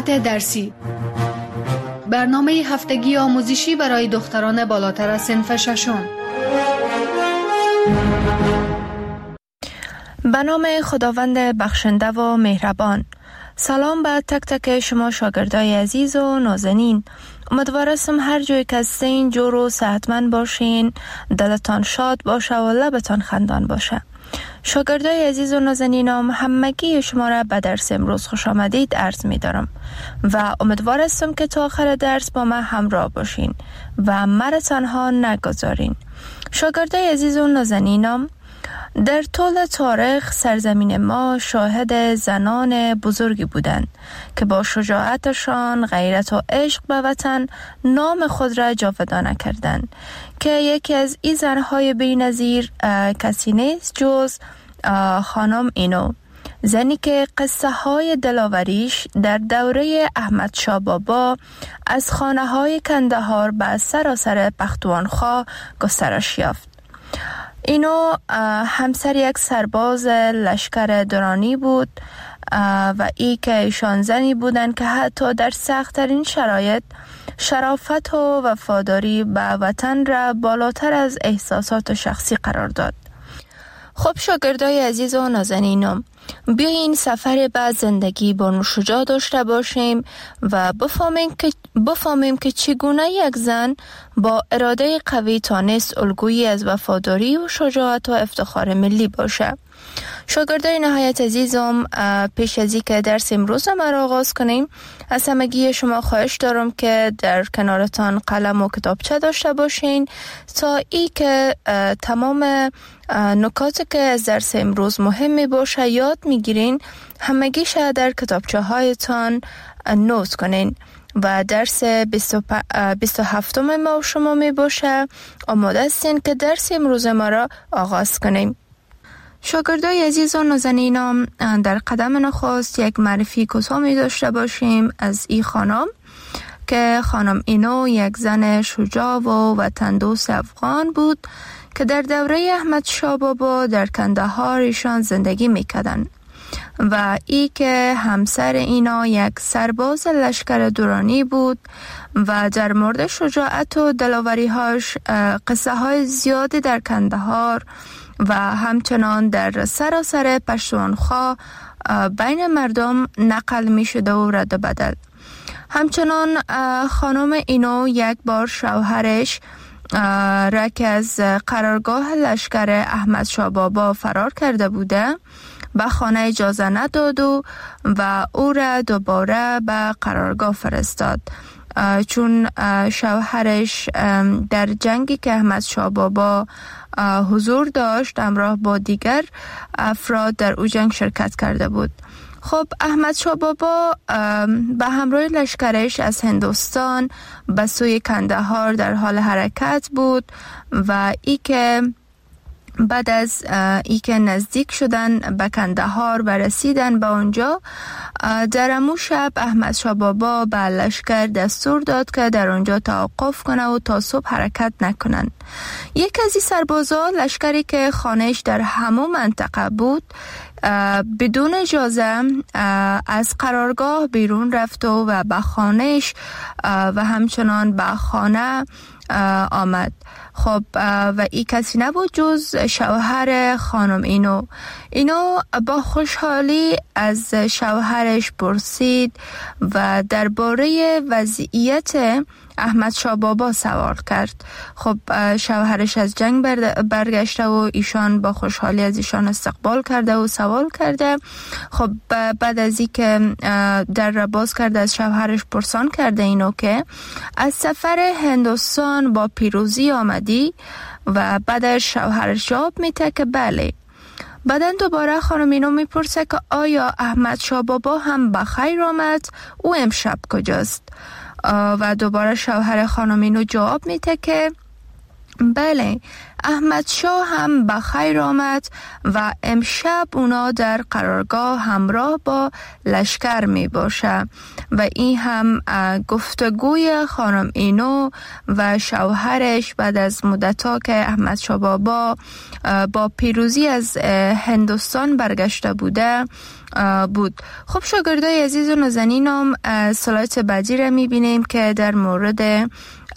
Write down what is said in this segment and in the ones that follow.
روایت درسی، برنامه هفتگی آموزشی برای دختران بالاتر از صنف ششم. به نام خداوند بخشنده و مهربان. سلام به تک تک شما شاگردای عزیز و نازنین. امیدوارم هر جایی که هستین جور و صحتمند باشین، دلتان شاد باشه و لبتان خندان باشه. شاگردای عزیز و نازنینم، همگی شما را به درس امروز خوش آمدید عرض می دارم و امیدوارم که تا آخر درس با من همراه باشین و مرا تنها نگذارین. شاگردای عزیز و نازنینم، در طول تاریخ سرزمین ما شاهد زنان بزرگی بودند که با شجاعتشان، غیرت و عشق به وطن نام خود را جاودانه کردند که یکی از این زنهای بی‌نظیر کسی نیست جز خانم اینو، زنی که قصه های دلاوریش در دوره احمد شاه بابا از خانه های کندهار به سراسر پختونخوا گسترش یافت. اینو همسر یک سرباز لشکر درانی بود و ای که ایشان زنی بودند که حتی در سخت‌ترین شرایط شرافت و وفاداری به وطن را بالاتر از احساسات شخصی قرار داد. خب شاگردای عزیز و نازنینم، بیاین سفر به زندگی با شجاع داشته باشیم و بفهمیم که چگونه یک زن با اراده قوی تانست الگویی از وفاداری و شجاعت و افتخار ملی باشه. شاگردای نهایت عزیزم، پیش از اینکه درس امروز را آغاز کنیم، از همگی شما خواهش دارم که در کنارتان قلم و کتابچه داشته باشین تا ای که تمام نکاتی که از درس امروز مهم می باشه یاد میگیرین، همگیش در کتابچه هایتان نوت کنین و درس 27 ما شما می باشه. آماده هستین که درس امروز ما را آغاز کنیم. شاگردای عزیز و نازنینم، در قدم نخست یک معرفی کوتاه می داشته باشیم از این خانم که خانم اینو یک زن شجاع و وطن دوست افغان بود که در دوره احمد شاه بابا در کندهار ایشان زندگی میکردن و ای که همسر اینا یک سرباز لشکر درانی بود و در مورد شجاعت و دلاوری‌هاش قصه های زیادی در کندهار و همچنان در سراسر پختونخوا بین مردم نقل می شده و رد و بدل. همچنان خانم اینو یک بار شوهرش را که از قرارگاه لشکر احمد شاه بابا فرار کرده بوده به خانه اجازه نداد و او را دوباره به قرارگاه فرستاد، چون شوهرش در جنگی که احمد شاه بابا حضور داشت همراه با دیگر افراد در او جنگ شرکت کرده بود. خب احمد شاه بابا به همراه لشکرش از هندوستان به سوی کندهار در حال حرکت بود و ای که بعد از ای که نزدیک شدن به کندهار و رسیدن به اونجا، در امو شب احمد شاه بابا به لشکر دستور داد که در اونجا توقف کنه و تا صبح حرکت نکنن. یک از این سربازا، لشکری که خانهش در همون منطقه بود، بدون اجازه از قرارگاه بیرون رفت و به خانهش و همچنان به خانه آمد. خب و این کسی نبود جز شوهر خانم اینو با خوشحالی از شوهرش پرسید و درباره وضعیت احمد شاه بابا سوال کرد. خب شوهرش از جنگ برگشته و ایشان با خوشحالی از ایشان استقبال کرده و سوال کرده. خب بعد از اینکه در را باز کرده از شوهرش پرسان کرده اینو که از سفر هندوستان با پیروزی آمدی و بعدش شوهرش جواب میده که بله. بعدن دوباره خانم اینو میپرسه که آیا احمد شاه بابا هم بخیر آمد؟ او امشب کجاست؟ و دوباره شوهر خانم اینو جواب میده که بله، احمد شاه هم به خیر آمد و امشب اونا در قرارگاه همراه با لشکر می باشه و این هم گفتگوی خانم اینو و شوهرش بعد از مدت‌ها که احمد شاه بابا با پیروزی از هندوستان برگشته بوده بود. خب شاگردای عزیز و نازنینم، سلایت بعدی را می بینیم که در مورد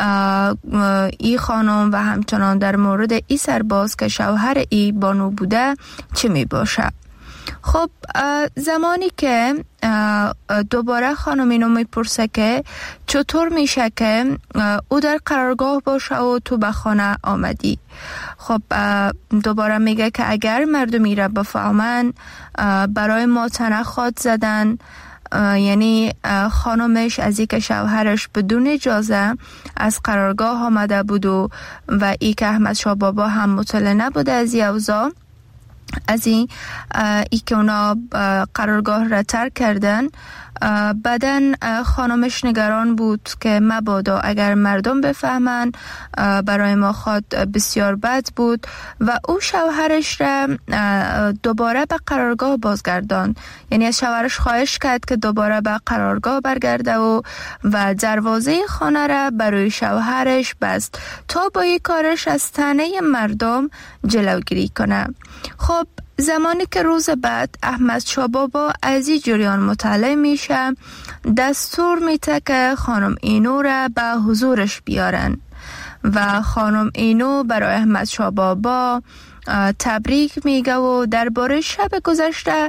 ای خانم و همچنان در مورد ای سرباز که شوهر ای بانو بوده چه می باشه. خب زمانی که دوباره خانم اینو میپرسه که چطور میشه که او در قرارگاه باشه و تو به خانه آمدی. خب دوباره میگه که اگر مردمی را بفهمن برای ما تنخواد زدن، یعنی خانمش از این که شوهرش بدون اجازه از قرارگاه آمده بود و ای که احمد شاه بابا هم مطلع نبوده از این اوضاع، از این که اونا قرارگاه را ترک کردن، بعدن خانمش نگران بود که مبادا اگر مردم بفهمن برای ما خود بسیار بد بود و او شوهرش را دوباره به قرارگاه بازگردان. یعنی از شوهرش خواهش کرد که دوباره به قرارگاه برگرده و دروازه خانه را برای شوهرش بست تا با این کارش از طعنه مردم جلوگیری کنه. خب زمانی که روز بعد احمد شاه بابا از این جریان مطلع میشه، دستور میده که خانم اینو را به حضورش بیارن و خانم اینو برای احمد شاه بابا تبریک میگه و درباره شب گذشته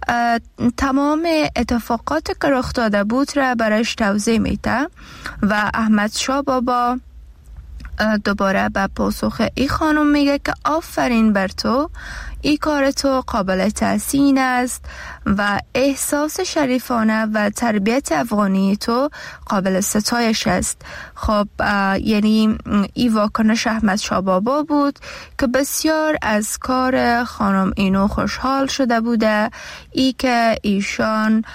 تمام اتفاقات که رخ داده بود را برایش توضیح میده و احمد شاه بابا دوباره به پاسخ ای خانم میگه که آفرین بر تو، ای کار تو قابل تحسین است و احساس شریفانه و تربیت افغانی تو قابل ستایش است. خب یعنی ای واکنش احمد شاه بابا بود که بسیار از کار خانم اینو خوشحال شده بوده، ای که ایشان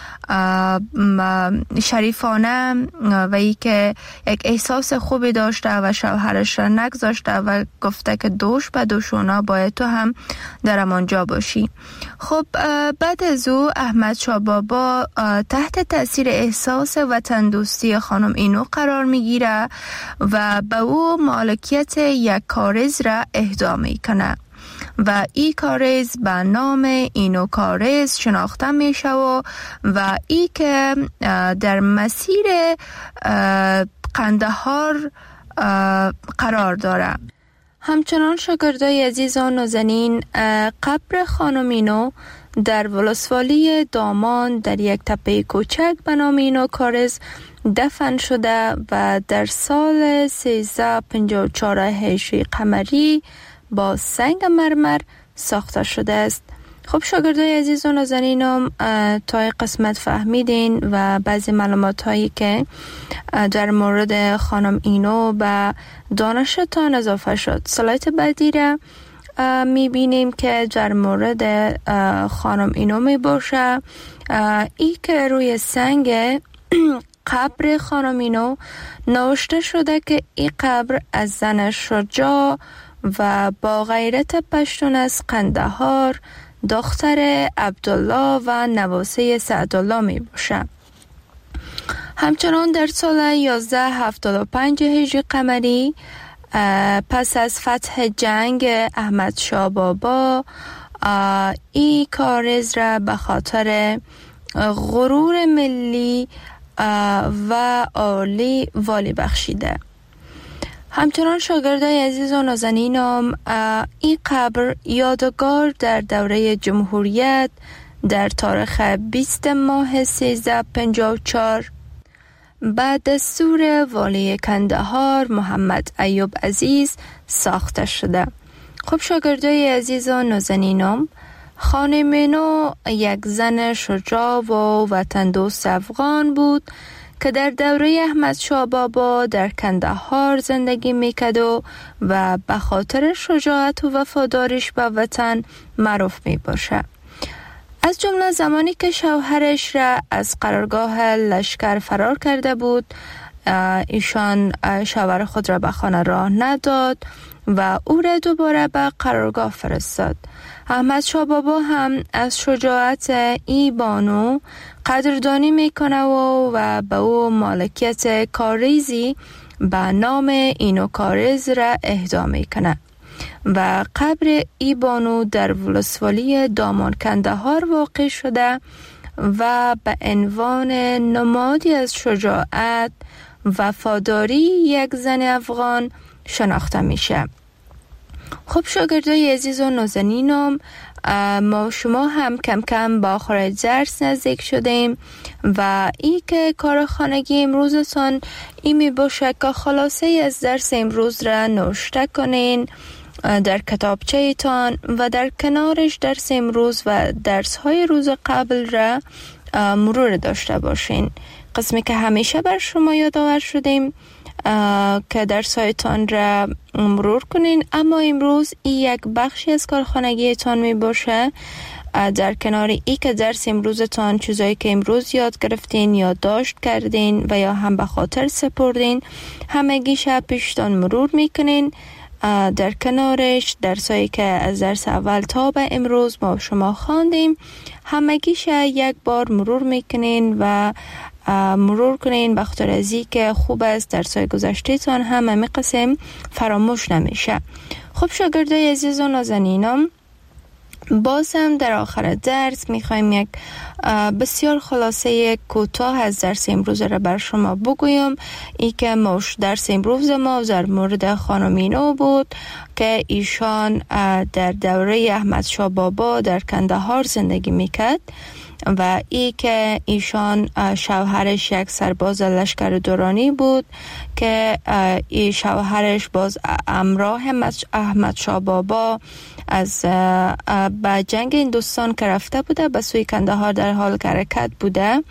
شریفانه و ای که یک احساس خوبی داشته و شوهرش را نگذاشته و گفته که دوش به دوشونا باید تو هم در همانجا باشی. خب بعد از او احمد شاه بابا تحت تاثیر احساس وطن دوستی خانم اینو قرار میگیره و به او مالکیت یک کارز را اهدا میکنه و این کارز به نام اینو کارز شناخته میشه و ای که در مسیر قندهار قرار داره. همچنان شاگردای عزیز و نازنین، قبر خانم اینو در ولسوالی دامان در یک تپه کوچک به نام اینو کارز دفن شده و در سال 1354 هجری قمری با سنگ مرمر ساخته شده است. خب شاگردای عزیز و نازنینم، تا قسمت فهمیدین و بعضی معلومات هایی که در مورد خانم اینو به دانشتان اضافه شد. سلایت بعدی را میبینیم که در مورد خانم اینو میباشه، ای که روی سنگ قبر خانم اینو نوشته شده که این قبر از زن شجاع و با غیرت پشتون از قندهار، دختر عبدالله و نواسه سعدالله می باشه. همچنان در سال 1175 هجری قمری پس از فتح جنگ احمد شاه بابا این کارز را به خاطر غرور ملی و عالی والی بخشیده. همچنان شاگردای عزیز و نازنینم، این قبر یادگار در دوره جمهوریت در تاریخ 20 ماه 1354 بعد دستور والی کندهار محمد ایوب عزیز ساخته شده. خب شاگردای عزیز و نازنینم، خانم اینو یک زن شجاع و وطن دوست افغان بود که در دوره احمد شاه بابا در کندهار زندگی میکرد و به خاطر شجاعت و وفاداریش به وطن معروف می باشه. از جمله زمانی که شوهرش را از قرارگاه لشکر فرار کرده بود، ایشان شوهر خود را به خانه راه نداد و او را دوباره به قرارگاه فرستاد. احمد شاه بابا هم از شجاعت ای بانو قدردانی میکنه و به او مالکیت کاریزی به نام اینو کاریز را اهدا میکنه و قبر ای بانو در ولسوالی دامان کندهار واقع شده و به عنوان نمادی از شجاعت وفاداری یک زن افغان شناخته میشه. خب شاگردای عزیز و نازنینم، ما شما هم کم کم با آخر درس نزدیک شدیم و ای که کار خانگی امروزتان ای می باشه که خلاصه از درس امروز را نوشته کنین در کتابچه ایتان و در کنارش درس امروز و درس های روز قبل را مرور داشته باشین. قسمی که همیشه بر شما یادآور شدیم که درسایتان را مرور کنین، اما امروز این یک بخشی از کارخانگیتان می باشه. در کنار ای که درس امروزتان چیزایی که امروز یاد گرفتین یا داشت کردین و یا هم به خاطر سپردین همگی شب پیشتان مرور میکنین. در کنارش درسایی که از درس اول تا به امروز ما شما خواندیم همگیش یک بار مرور میکنین و مرور کنین به خاطر ازی که خوب است درسای گذشته تان همه قسم فراموش نمیشه. خب شاگردای عزیز و نازنینم، باز هم در آخر درس میخوایم یک بسیار خلاصه کوتاه از درس امروز را بر شما بگویم. ای که درس امروز ما در مورد خانم اینو بود که ایشان در دوره احمد شاه بابا در کندهار زندگی میکرد و ای که ایشان شوهرش یک سرباز لشکر دورانی بود که ای شوهرش باز همراه احمد شاه بابا از به جنگ هندوستان که رفته بوده به سوی کندهار در حال حرکت بوده.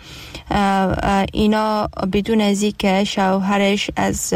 اینا بدون از اینکه شوهرش از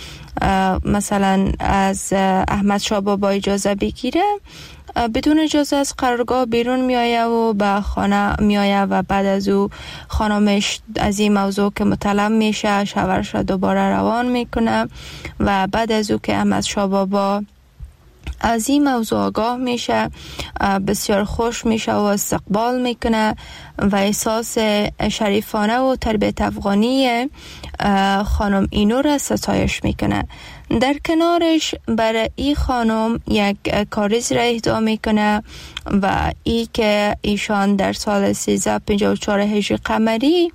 مثلا از احمد شاه بابا اجازه بگیره بدون اجازه از قرارگاه بیرون میآید و به خانه میآید و بعد از او خانمش از این موضوع که مطلب میشه شوهرش را دوباره روان میکنه و بعد از او که احمد شاه بابا از این موضوع آگاه میشه بسیار خوش میشه و استقبال میکنه و احساس شریفانه و تربیت افغانی خانم اینو را ستایش میکنه. در کنارش برای این خانم یک کاریز را اهدا میکنه و ای که ایشان در سال 1354 هجری قمری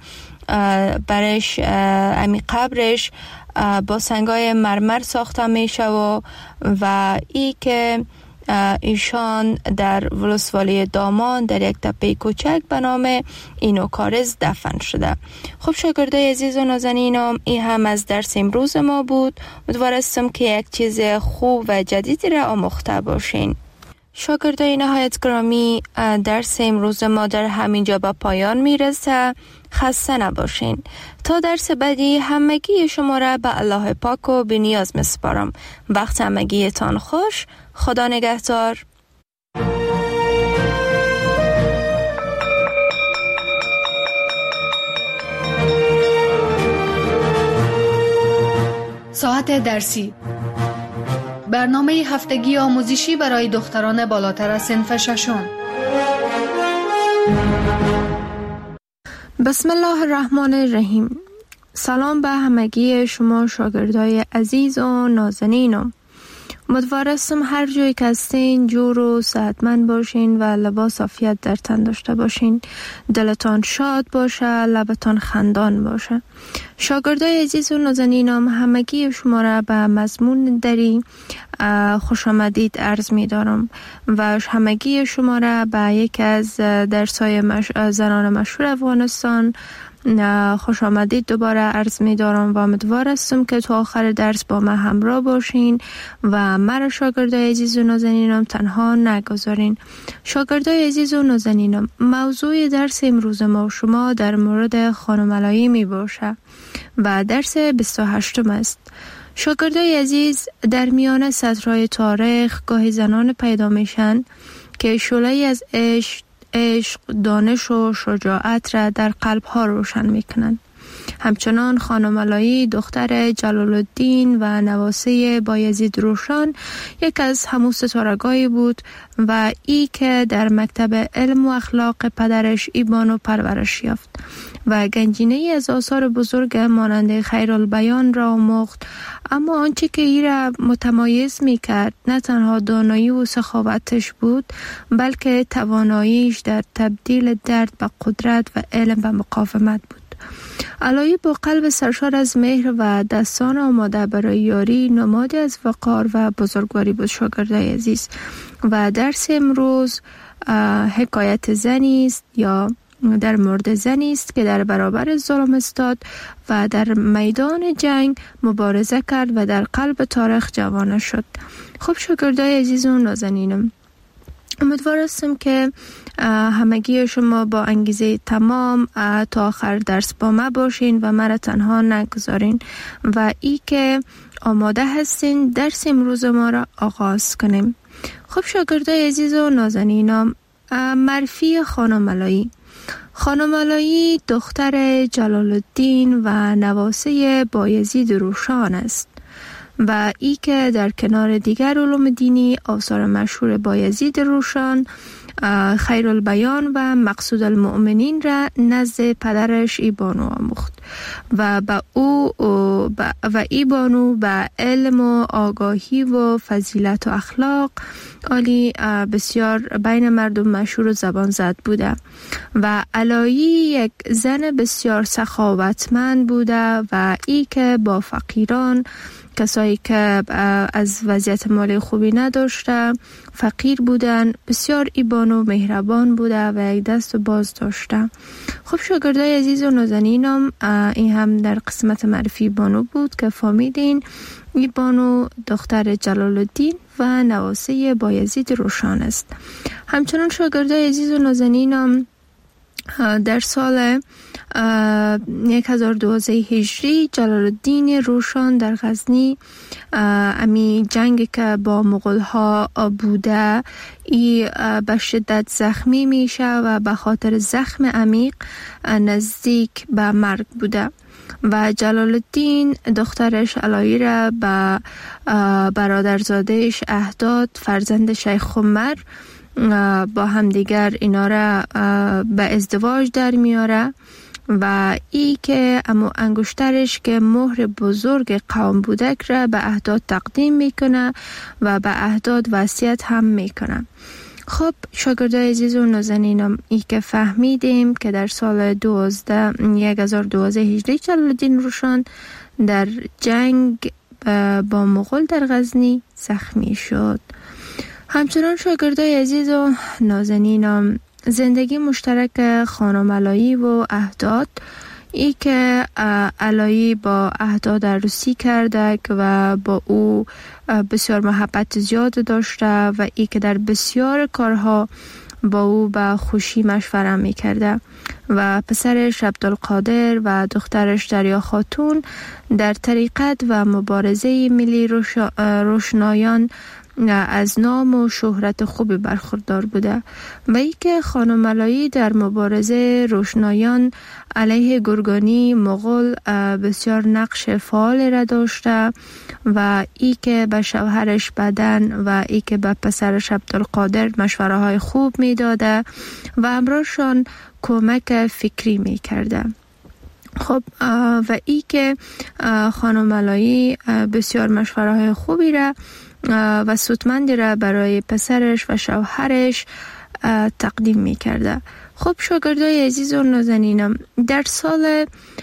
برش امی قبرش با سنگای مرمر ساخته میشه و ای که ایشان در ولسوالی دامان در یک تپه کوچک به نام اینو کاریز دفن شده. خب شاگردای عزیز و نازنینم، این هم از درس امروز ما بود. امیدوارم که یک چیز خوب و جدیدی را آموخته باشین. شاگردای نهایت گرامی، درس امروز ما در همینجا به پایان میرسه. خسته نباشین. تا درس بعدی همگی شما را به الله پاک و بی‌نیاز میسپارم. وقت همگیتان خوش. خدا نگهدار. ساعت درسی، برنامه هفتگی آموزشی برای دختران بالاتر از صنف ششم. بسم الله الرحمن الرحیم. سلام به همگی شما شاگردای عزیز و نازنینم. امیدوارم هر جایی که هستین جور و صحتمند باشین و لباس عافیت در تن داشته باشین. دلتان شاد باشه، لبتان خندان باشه. شاگردای عزیز و نازنینم، همگی شما را به مضمون دری خوش آمدید عرض می دارم و همگی شما را به یک از درس‌های زنان مشهور افغانستان خوش آمدید دوباره عرض می دارم و امیدوارم که تا آخر درس با من همراه باشین و مرا شاگردای عزیز و نازنینم تنها نگذارین. شاگردای عزیز و نازنینم، موضوع درس امروز ما شما در مورد خانم علایی می باشه و درس 28 است. شاگردای عزیز، در میان سطرهای تاریخ گاهی زنان پیدا میشن که شعله‌ای از عشق، دانش و شجاعت را در قلب‌ها روشن میکنن. همچنان خانم علایی دختر جلال الدین و نواسه بایزید روشن یک از همون ستارگانی بود و ای که در مکتب علم و اخلاق پدرش ای بانو پرورش یافت و گنجینه از آثار بزرگ مانند خیرالبیان را آموخت. اما آنچه که ای را متمایز می کرد نه تنها دانایی و سخاوتش بود، بلکه تواناییش در تبدیل درد به قدرت و علم به مقاومت بود. علایی با قلب سرشار از مهر و دستان آماده برای یاری نمادی از وقار و بزرگواری بود. شاگردای عزیز، و درس امروز حکایت زنی است یا در مورد زنی است که در برابر ظلم استاد و در میدان جنگ مبارزه کرد و در قلب تاریخ جوانه شد. خب شاگردای عزیز و نازنینم، امیدوار هستم که همگی شما با انگیزه تمام تا آخر درس با ما باشین و مرا تنها نگذارین و ای که آماده هستین درس امروز ما را آغاز کنیم. خب شاگردای عزیز و نازنینم، معرفی خانم علایی. خانم علایی دختر جلال الدین و نواسه بایزید روشن است و ای که در کنار دیگر علوم دینی آثار مشهور بایزید روشن، خیرالبیان و مقصود المؤمنین را نزد پدرش ای بانو آموخت و ای بانو به علم و آگاهی و فضیلت و اخلاق عالی بسیار بین مردم مشهور و زبان زد بوده و علایی یک زن بسیار سخاوتمند بوده و ای که با فقیران، کسایی که از وضعیت مالی خوبی نداشته، فقیر بودن، بسیار ایبان و مهربان بوده و یک دست باز داشته. خب شاگردای عزیز و نازنینم، این هم در قسمت معرفی بانو بود که فهمیدین ای بانو دختر جلال الدین و نواسه بایزید روشن است. همچنان شاگردای عزیز و نازنینم، در سال 1012 هجری جلال الدین روشن در غزنی امی جنگ که با مغول ها بوده ای به شدت زخمی میشه و به خاطر زخم عمیق نزدیک به مرگ بوده و جلال الدین دخترش علایی را به برادرزادهش اهداد، فرزند شیخ عمر، با همدیگر اینا را به ازدواج در میاره و ای که امو انگشترش که مهر بزرگ قوم بودک را به اهداد تقدیم میکنه و به اهداد وصیت هم میکنه. خب شاگردای عزیز و نازنینم، ای که فهمیدیم که در سال 1012 هجری جلال الدین روشن در جنگ با مغول در غزنی زخمی شد. همچنان شاگردای عزیز و نازنینم، زندگی مشترک خانم علایی و اهداد، ای که علایی با اهداد عروسی کرده و با او بسیار محبت زیاد داشته و ای که در بسیار کارها با او به خوشی مشوره می کرده و پسرش عبدالقادر و دخترش دریا خاتون در طریقت و مبارزه ملی روشنایان از نام و شهرت خوبی برخوردار بوده و ای که خانم علایی در مبارزه روشنایان علیه گرگانی مغول بسیار نقش فعال را داشته و ای که به شوهرش بدن و ای که به پسرش عبدالقادر مشوره های خوب می داده و همراهشان کمک فکری می کرده. خب و ای که خانم علایی بسیار مشوره های خوبی را و سودمندی را برای پسرش و شوهرش تقدیم می کرده. خب شاگردای عزیز و نازنینم، در سال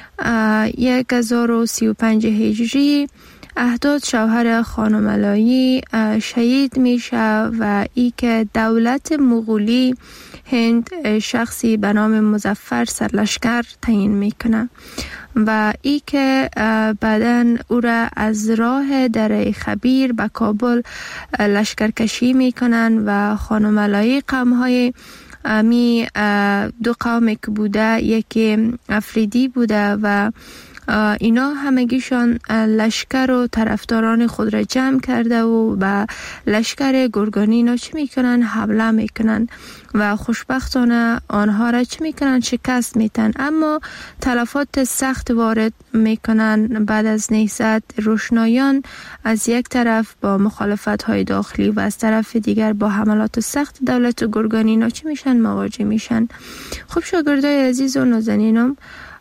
1035 هجری اهداد شوهر خانم علایی شهید میشه و ای که دولت مغولی هند شخصی به نام مظفر سرلشکر تعیین میکنه و ای که بعداً او را از راه دره خبیر به کابل لشکرکشی میکنن و خانم علایی قوم‌های دو قومی که بوده، یکی افریدی بوده و اینا همگیشان لشکر و طرفداران خود را جمع کرده و به لشکر گرگانی اینا چی میکنن؟ حمله میکنن و خوشبختانه آنها را چی میکنن؟ شکست میتن، اما تلفات سخت وارد میکنن. بعد از نهضت روشنایان از یک طرف با مخالفت های داخلی و از طرف دیگر با حملات سخت دولت گرگانی اینا چی میشن؟ مواجه میشن. خب شاگردای عزیز و نازنینم،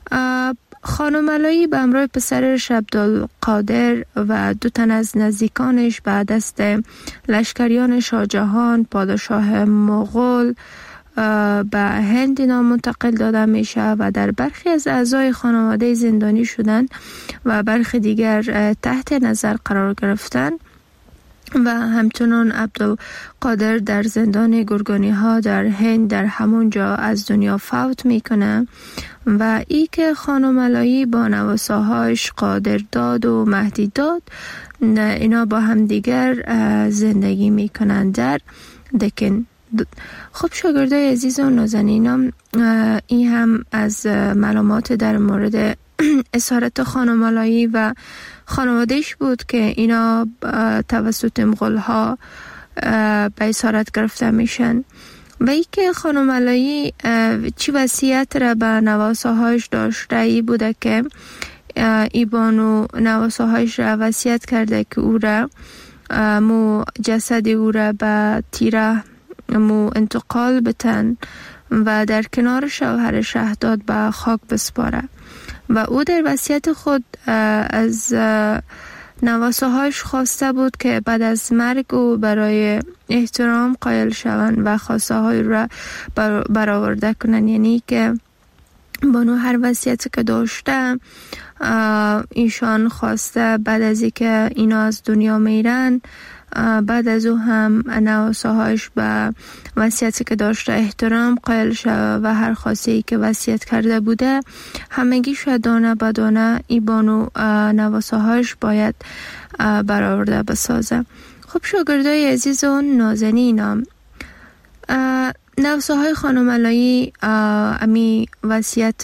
خانم علایی به همراه پسرش عبدالقادر و 2 تن از نزدیکانش به دست لشکریان شاهجهان پادشاه مغول به هند منتقل داده میشه و در برخی از اعضای خانواده زندانی شدن و برخی دیگر تحت نظر قرار گرفتن و همچنان عبدالقادر در زندان گرگانی ها در هند در همون جا از دنیا فوت میکنه و ای که خانم علایی با نواساهاش قادرداد و مهدیداد اینا با هم دیگر زندگی میکنن در دکن. خب شاگردای عزیز و نازنینم، این هم از معلومات در مورد اسارت خانم علایی و خانوادهش بود که اینا توسط مغول ها به اسارت گرفته میشن و ای که خانم علایی چی وصیت را به نواساهاش داشته ای بوده که ای بانو نواساهاش را وصیت کرده که او را جسد او را به تیره انتقال بتن و در کنار شوهر شهداد به خاک بسپاره و او در وصیت خود از نواساهاش خواسته بود که بعد از مرگ او برای احترام قائل شوند و خواسته های را برآورده کنند، یعنی که بانو هر وصیتی که داشته ایشان خواسته بعد از اینکه اینا از دنیا میرن بعد از او هم نواساهاش به وصیتی که داشته احترام قائل شود و هر خواسته‌ای که وصیت کرده بوده همگیش دانه به دانه ای بانو نواساهاش باید برآورده بسازه. خب شاگردای عزیز و نازنینم، نواساهای خانم علایی امی وصیت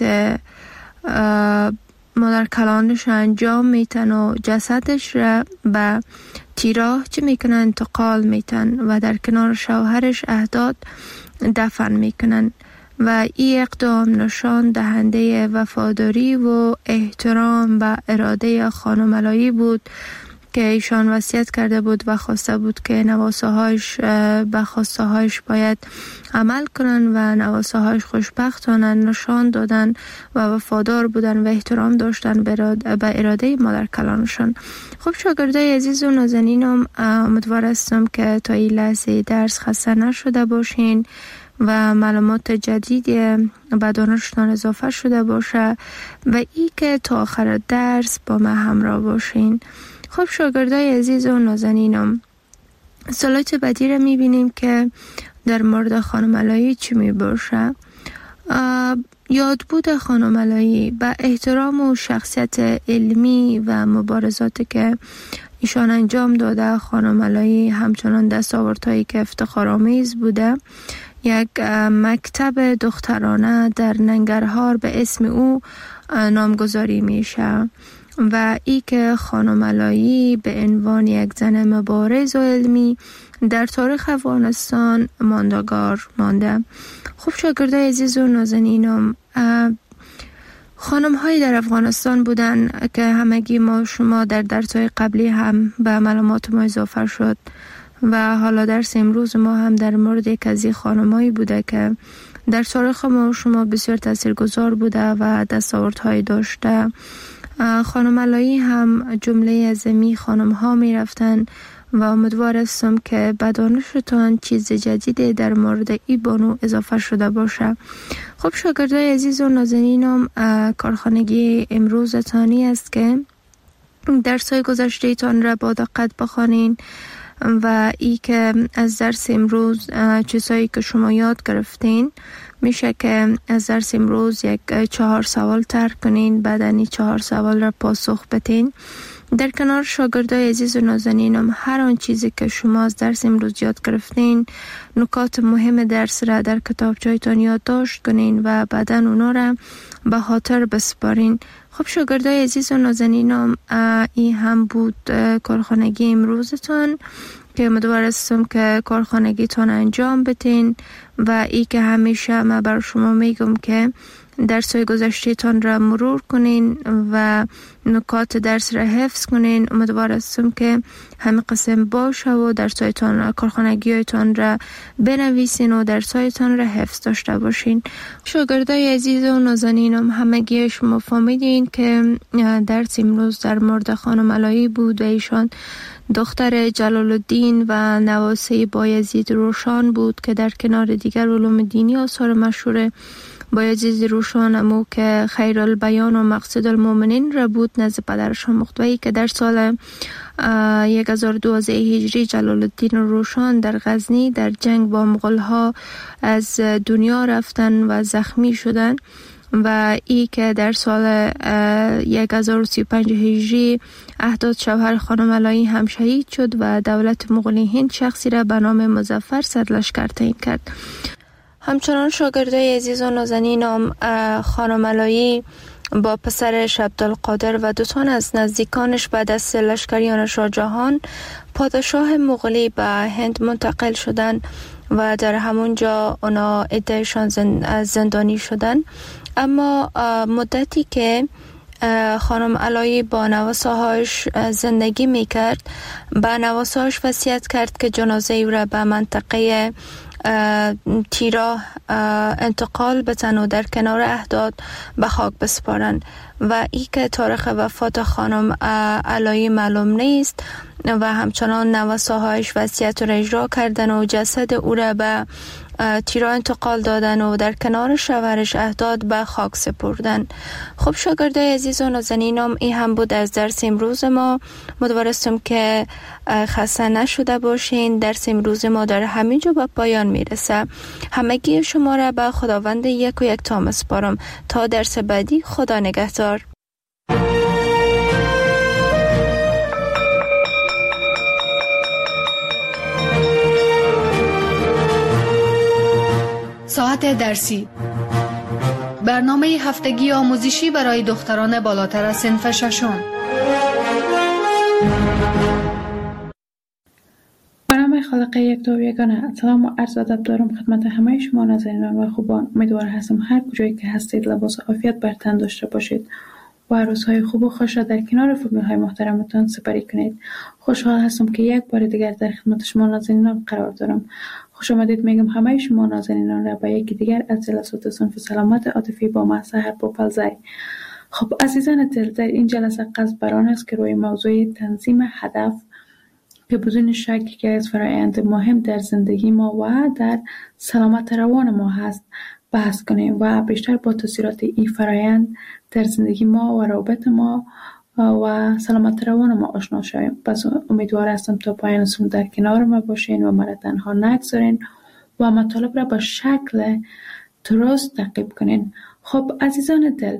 مادر کلانش انجام میتن و جسدش را به تیراه چه میکنن؟ انتقال میتن و در کنار شوهرش اهداد دفن میکنن و این اقدام نشان دهنده وفاداری و احترام و اراده خانم علایی بود که ایشان وصیت کرده بود و خواسته بود که نواساهاش به خواستهاش باید عمل کنن و نواساهاش خوشبختانه نشان دادن و وفادار بودن و احترام داشتن به اراده مادر کلانشان. خب شاگردای عزیز و نازنینم، امیدوار هستم که تا این لحظه درس خسته نشده باشین و معلومات جدیدی به دانشتان اضافه شده باشه و ای که تا آخر درس با من همراه باشین. خب شاگردای عزیز و نازنینم، سلایت بعدی را میبینیم که در مورد خانم علایی چی میباشه. یادبود خانم علایی به احترام و شخصیت علمی و مبارزاتی که ایشان انجام داده، خانم علایی همچنان دستاوردهایی که افتخارآمیز بوده. یک مکتب دخترانه در ننگرهار به اسم او نامگذاری میشه و ای که خانم علایی به عنوان یک زن مبارز و علمی در تاریخ افغانستان ماندگار مانده. خب شاگردای عزیز و نازنینم، خانم هایی در افغانستان بودن که همگی ما شما در درس‌های قبلی هم به معلومات ما اضافه شد و حالا درس امروز ما هم در مورد یک از این خانم هایی بوده که در تاریخ ما شما بسیار تاثیرگذار بوده و دستاوردهایی داشته. خانم علایی هم جمله از می خانم ها می رفتن و امیدوار هستم که به دانشتان چیز جدیدی در مورد ای بانو اضافه شده باشه. خب شاگردای عزیز و نازنینم، کارخانگی امروز تانی است که درس‌های گذشته تان را با دقت بخوانین و ای که از درس امروز چیزهایی که شما یاد گرفتین میشه که از درس امروز یک 4 سوال طرح کنین، بعد این 4 سوال را پاسخ بدین. در کنار شاگردای عزیز و نازنینم، هر آن چیزی که شما از درس امروز یاد گرفتین، نکات مهم درس را در کتابچه‌تان یادداشت کنین و بعداً اونا را به خاطر بسپارین. خب خب شاگردای عزیز و نازنینم، این هم بود کارخانگی امروزتان که امیدوارم که کارخانگیتان انجام بدین و ای که همیشه من بر شما میگم که درس‌های گذشته‌تان را مرور کنین و نکات درس را حفظ کنین. امیدوارم که همه قسم باشه و درس‌هایتان کارخانگی‌هایتان را بنویسین و درس‌هایتان را حفظ داشته باشین. شاگردای عزیز و نازنینم، همگی شما فهمیدین که درس امروز در مورد خانم علایی بود و ایشان دختر جلال الدین و نواسه بایزید روشان بود که در کنار دیگر علوم دینی آثار مشهور بایزید روشان امو که خیر البیان و مقصد المؤمنین را بود نزد پدرشان مختوی که در سال 1012 هجری جلال الدین روشان در غزنی در جنگ با مغول‌ها از دنیا رفتن و زخمی شدن و ای که در سال 1035 هجری احداد شوهر خانم علایی هم شهید شد و دولت مغولی هند شخصی را به نام مظفر سرلشکر تعیین کرد. همچنان شاگردای عزیز و نازنینم، خانم علایی با پسرش عبدالقادر و دو تن از نزدیکانش به دست لشکریان شاهجهان پادشاه مغولی به هند منتقل شدند و در همونجا اونا عدهشان زندانی شدن. اما مدتی که خانم علایی با نواسه‌هاش زندگی میکرد، با نواسه‌هاش وصیت کرد که جنازه او را به منطقه تیرا انتقال بدن و در کنار احداد به خاک بسپارند و ای که تاریخ وفات خانم علایی معلوم نیست و همچنان نواسه‌هاش وصیت را اجرا کردن و جسد او را به تیرا انتقال دادن و در کنار شوهرش احداد به خاک سپردن. خب شاگردای عزیز و نازنینم، این هم بود از درس امروز ما. امیدوارم که خسته نشده باشین. درس امروز ما در همینجا به پایان میرسه. همگی شما را به خداوند یک و یک تا میسپارم تا درس بعدی. خدا نگهدار. ساعت درسی، برنامه هفتگی آموزشی برای دختران بالاتر از صنف ششم. به نام خالق یکتا و یگانه، سلام و عرض ادب دارم خدمت همه شما نازنینان و خوبان. امیدوار هستم هر کجایی که هستید لباس عافیت بر تن داشته باشید و روزهای خوب و خوش را در کنار فامیل های محترمتان سپری کنید. خوشحال هستم که یک بار دیگر در خدمت شما نازنینان قرار دارم. خوش آمدید میگم همه شما نازنینان را به یکی دیگر از جلسات صنف سلامت عاطفی با من سحر پوپلزی. خب عزیزان دل، در این جلسه قصد بر آن است که روی موضوع تنظیم هدف که بدون شک یکی از فرآیند مهم در زندگی ما و در سلامت روان ما هست بحث کنیم و بیشتر با تاثیرات این فرآیند در زندگی ما و روابط ما و سلامت روان ما آشنا شویم. پس امیدوار هستم تا پایان سخن در کنار ما باشین و مرا تنها نگذارین و مطالب را با شکل درست تعقیب کنین. خب عزیزان دل،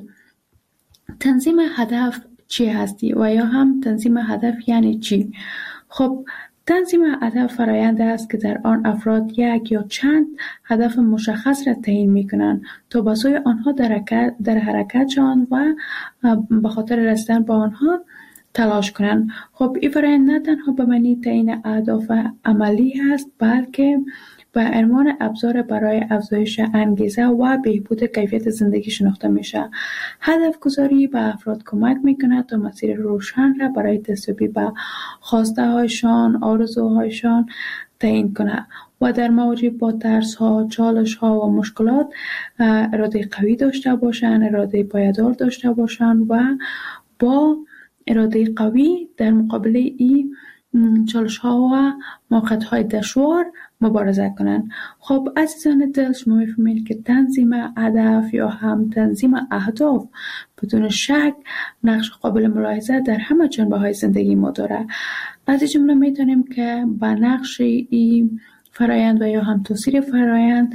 تنظیم هدف چی هستی و یا هم تنظیم هدف یعنی چی؟ خب تنظیم هدف فرآیند است که در آن افراد یک یا چند هدف مشخص را تعیین می‌کنند تا به سوی آنها در حرکت شوند و به خاطر رسیدن به آنها تلاش کنند. خب این فرآیند نه تنها به معنی تعیین اهداف عملی است، بلکه به عنوان ابزار برای افزایش انگیزه و بهبود کیفیت زندگی شناخته میشه. هدف گذاری به افراد کمک میکنه تا مسیر روشن را برای دستیابی به خواسته هایشان، آرزوهایشان تعیین کنه و در مواجهه با ترس ها، چالش ها و مشکلات اراده قوی داشته باشند، اراده پایدار داشته باشند و با اراده قوی در مقابل این چالش ها و موقعیت های دشوار مبارزه کنند. خب عزیزان دل، شما میفهمید که تنظیم هدف یا هم تنظیم اهداف بدون شک نقش قابل ملاحظه در همه جنبه های زندگی ما داره. از این جمله میتونیم که با نقش این فرایند و یا هم تاثیر فرایند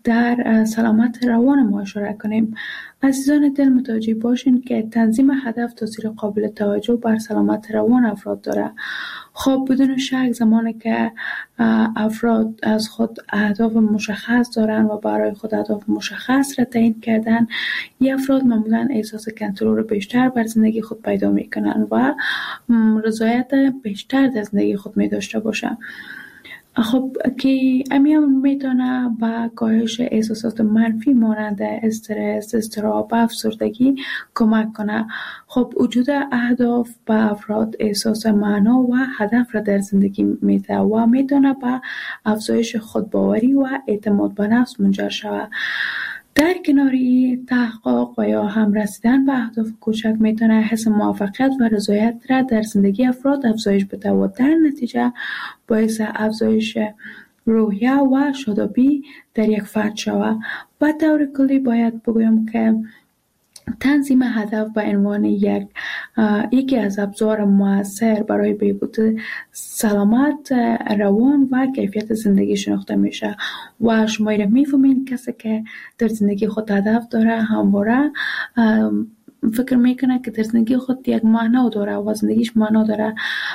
در سلامت روان ما اشاره کنیم. عزیزان دل متوجه باشین که تنظیم هدف تاثیر قابل توجه بر سلامت روان افراد داره. خب بدون شک زمانی که افراد از خود اهداف مشخص دارن و برای خود اهداف مشخص را تعیین کردن، این افراد معمولا احساس کنترل بیشتر بر زندگی خود پیدا میکنن و رضایت بیشتر در زندگی خود می داشته باشن. خب که امیان میتونه با کاهش احساسات منفی مانند استرس، اضطراب و افسردگی کمک کنه. خب وجود اهداف به افراد احساس معنا و هدف را در زندگی میده و میتونه به افزایش خودباوری و اعتماد به نفس منجر شود. در کناری تحقق و یا هم رسیدن به اهداف کوچک میتونه حس موفقیت و رضایت را در زندگی افراد افزایش بده و در نتیجه باعث افزایش روحیه و شادابی در یک فرد شود. به طور کلی باید بگویم که تنظیم هدف به عنوان یکی از ابزار مؤثر برای بهبود سلامت روان و کیفیت زندگی شناخته میشه و شما میفهمین کسی که در زندگی خود هدف داره همواره فکر میکنه که در زندگی خود یک معنا داره و زندگیش معنا داره.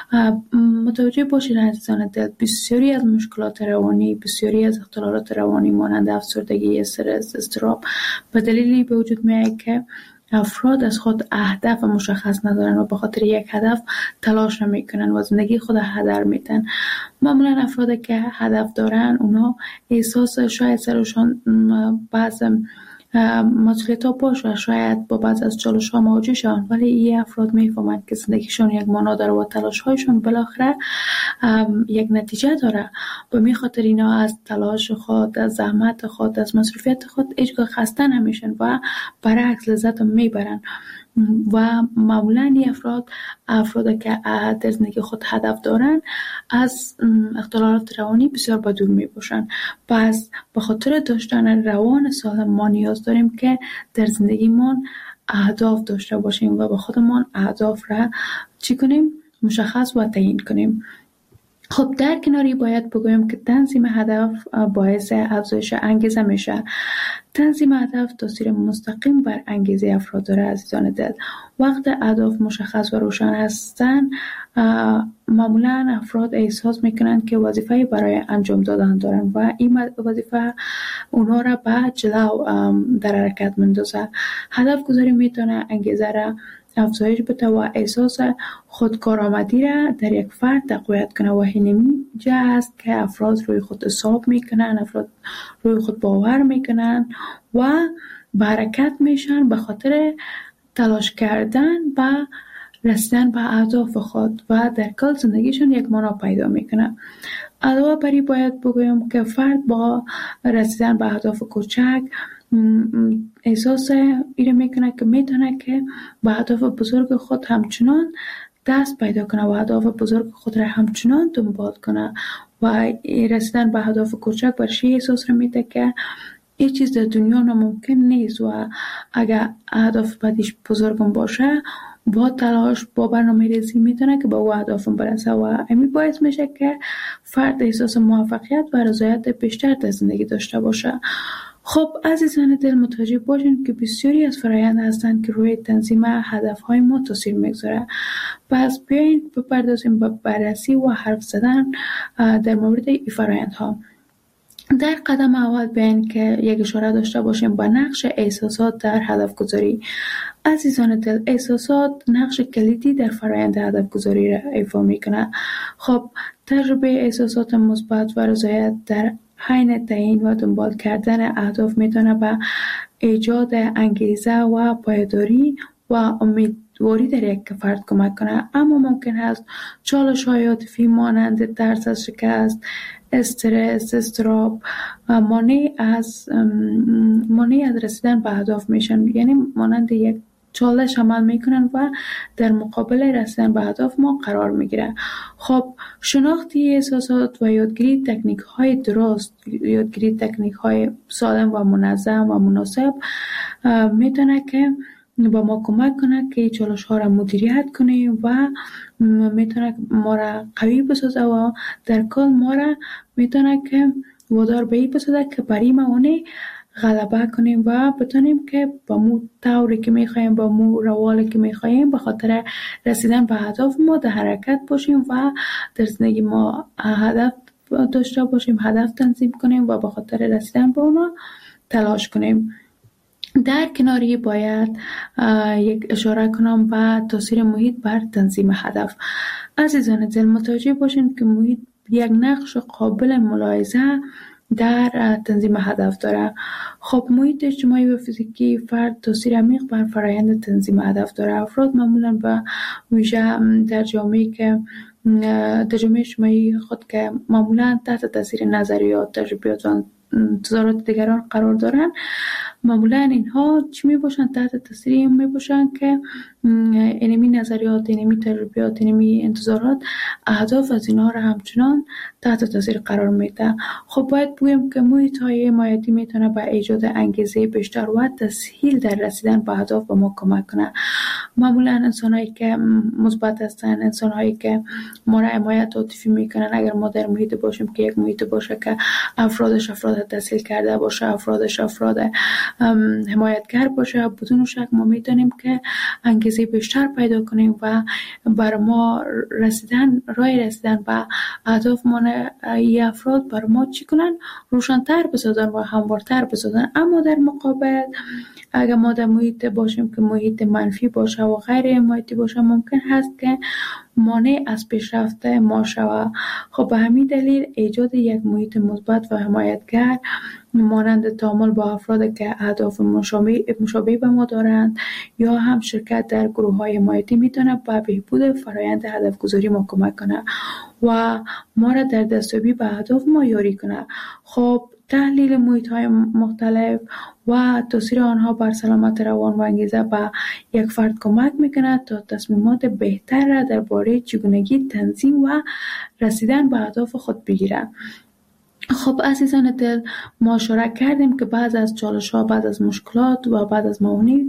متوجه باشید عزیزان دل، بسیاری از مشکلات روانی، بسیاری از اختلالات روانی مانند افسردگی، استرس، اضطراب به دلیلی به وجود میاد که افراد از خود اهداف مشخص ندارن و به خاطر یک هدف تلاش نمیکنن و زندگی خود هدر میدن. معمولا افرادی که هدف دارن اونا احساس شاید سرشان بعض مسئولیت ها باشه، شاید با بعض از چالش ها مواجه شدن، ولی این افراد میفهمند که زندگیشون یک معنا داره و تلاش هایشون بالاخره یک نتیجه داره و می خاطر اینا از تلاش خود، از زحمت خود، از مصروفیت خود هیچگاه خسته نمیشن و برعکس لذت میبرن. و معمولا این افراد که در زندگی خود هدف دارن از اختلالات روانی بسیار به دور می باشن. پس به خاطر داشتن روان سالم ما نیاز داریم که در زندگیمون اهداف داشته باشیم و به خودمون اهداف را چی کنیم؟ مشخص و تعیین کنیم. خب در کناری باید بگویم که تنظیم هدف باعث افزایش انگیزه میشه. تنظیم هدف تاثیر مستقیم بر انگیزه افراد داره عزیزان دل. وقت اهداف مشخص و روشن هستن معمولا افراد احساس میکنن که وظیفه برای انجام دادن دارن و این وظیفه اونها را به جلو در حرکت مندازه. هدف گذاری میتونه انگیزه را افزایش بده و احساس خودکارآمدی را در یک فرد تقویت کنه و اینمی جا است که افراد روی خود حساب میکنن، افراد روی خود باور میکنن و به حرکت میشن به خاطر تلاش کردن به رسیدن به اهداف خود و در کل زندگیشون یک معنا پیدا میکنه. علاوه بر این باید بگویم که فرد با رسیدن به اهداف کوچک احساس ایره میکنه که میتونه که به اهداف بزرگ خود همچنان دست پیدا کنه و اهداف بزرگ خود را همچنان دنبال کنه و رسیدن به اهداف کوچک برشی احساس رو میده که هیچ چیز در دنیا ناممکن نیست و اگر اهداف بعدش بزرگم باشه با تلاش با برنامه ریزی میتونه که به او اهدافم برسه و همین باعث میشه که فرد احساس موفقیت و رضایت بیشتر در زندگی داشته باشه. خب عزیزان دل متوجه باشین که بسیاری از فرآیند هستند که روی تنظیم هدفهای ما تاثیر میگذاره. پس بیاین بپردازیم به بررسی و حرف زدن در مورد این فرآیندها. در قدم اول بیاین که یک اشاره داشته باشیم به نقش احساسات در هدف گذاری. عزیزان دل، احساسات نقش کلیدی در فرآیند هدف گذاری را ایفا میکنه. خب تجربه احساسات مثبت و رضایت در حین تعیین و دنبال کردن اهداف میتونه به ایجاد انگیزه و پایداری و امیدواری در یک فرد کمک کنه، اما ممکن است چالش‌های عاطفی مانند ترس از شکست، استرس، اضطراب مانع از رسیدن به اهداف میشن، یعنی مانند یک چالش عمل میکنن و در مقابل رسیدن به اهداف ما قرار میگیره. خب شناختی احساسات و یادگیری تکنیک های درست، یادگیری تکنیک های سالم و منظم و مناسب میتونه که با ما کمک کنه که چالش ها را مدیریت کنیم و میتونه ما را قوی بسازه و در کل ما را میتونه که وادار به این بسازد که برای موانع غلبه کنیم و بتونیم که با مو طوری که میخوایم، با مو روالی که میخوایم به خاطر رسیدن به هدف ما در حرکت باشیم و در زندگی ما هدف داشته باشیم، هدف تنظیم کنیم و به خاطر رسیدن به اونا تلاش کنیم. در کناری باید یک اشاره کنم به تاثیر محیط بر تنظیم هدف. عزیزان دل متوجه باشین که محیط یک نقش قابل ملاحظه در تنظیم هدف داره. خب محیط اجتماعی و فیزیکی فرد تاثیر عمیق بر فرآیند تنظیم هدف داره. افراد معمولا به ویژه در جامعه اجتماعی خود که معمولا تحت تاثیر نظریات، تجربیات و انتظارات دیگران قرار دارن، معمولا اینها چی می باشن؟ تحت تاثیر این می باشن که اینمی نظریات، اینمی تجربیات، اینمی انتظارات اهداف از اینها را همچنان تحت تاثیر قرار میده. خب باید بگویم که محیط های حمایتی میتونه به ایجاد انگیزه بیشتر و تسهیل در رسیدن به اهداف به ما کمک کنه. معمولا انسان‌هایی که مثبت هستن، انسان‌هایی که ما را حمایت عاطفی میکنن، اگر ما در محیط باشیم که یک محیط باشه که افرادش افراد تسهیل کرده باشه، افرادش افراد حمایتگر باشه، بدون شک ما میتونیم که انگیزه بیشتر پیدا کنیم و بر ما راه رسیدن به اهداف ما ای افراد بر ما چی کنن؟ روشن‌تر بسازن و هموارتر بسازن. اما در مقابل اگر ما در محیط باشیم که محیط منفی باشه و غیر حمایتی باشه، ممکن هست که مانع از پیشرفت ما شود. خب به همین دلیل ایجاد یک محیط مثبت و حمایتگر مانند تعامل با افراد که اهداف مشابه به ما دارند یا هم شرکت در گروه‌های حمایتی میتونه به بهبود فرآیند هدف گذاری ما کمک کنه و ما را در دستیابی به اهداف ما یاری کنه. خب تحلیل محیط‌های مختلف و تاثیر آنها بر سلامت روان و انگیزه به یک فرد کمک میکنه تا تصمیمات بهتر را درباره چگونگی تنظیم و رسیدن به اهداف خود بگیره. خب عزیزان دل، ما اشاره کردیم که بعض از چالش‌ها، بعض از مشکلات و بعض از موانع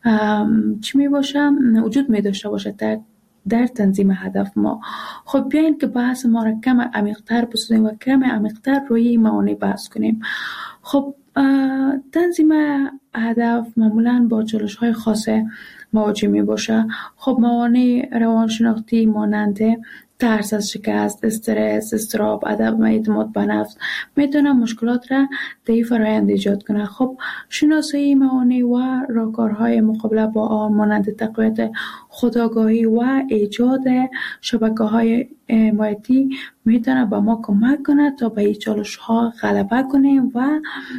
چی می باشه؟ وجود می داشته باشه در تنظیم هدف ما. خب بیاین که بحث ما را کم عمیق‌تر بسازیم و کم عمیق‌تر روی موانع بحث کنیم. خب تنظیم هدف معمولاً با چالش‌های خاص مواجه می باشه. خب موانع روانشناختی مانند ترس از شکست، استرس، اضطراب، عدم اعتماد به نفس میتونه مشکلات را در این فرآیند ایجاد کنه. خب شناسایی موانع و راهکارهای مقابله با آن مانند تقویت خودآگاهی و ایجاد شبکه‌های حمایتی میتونه به ما کمک کنه تا به این چالش‌ها غلبه کنیم و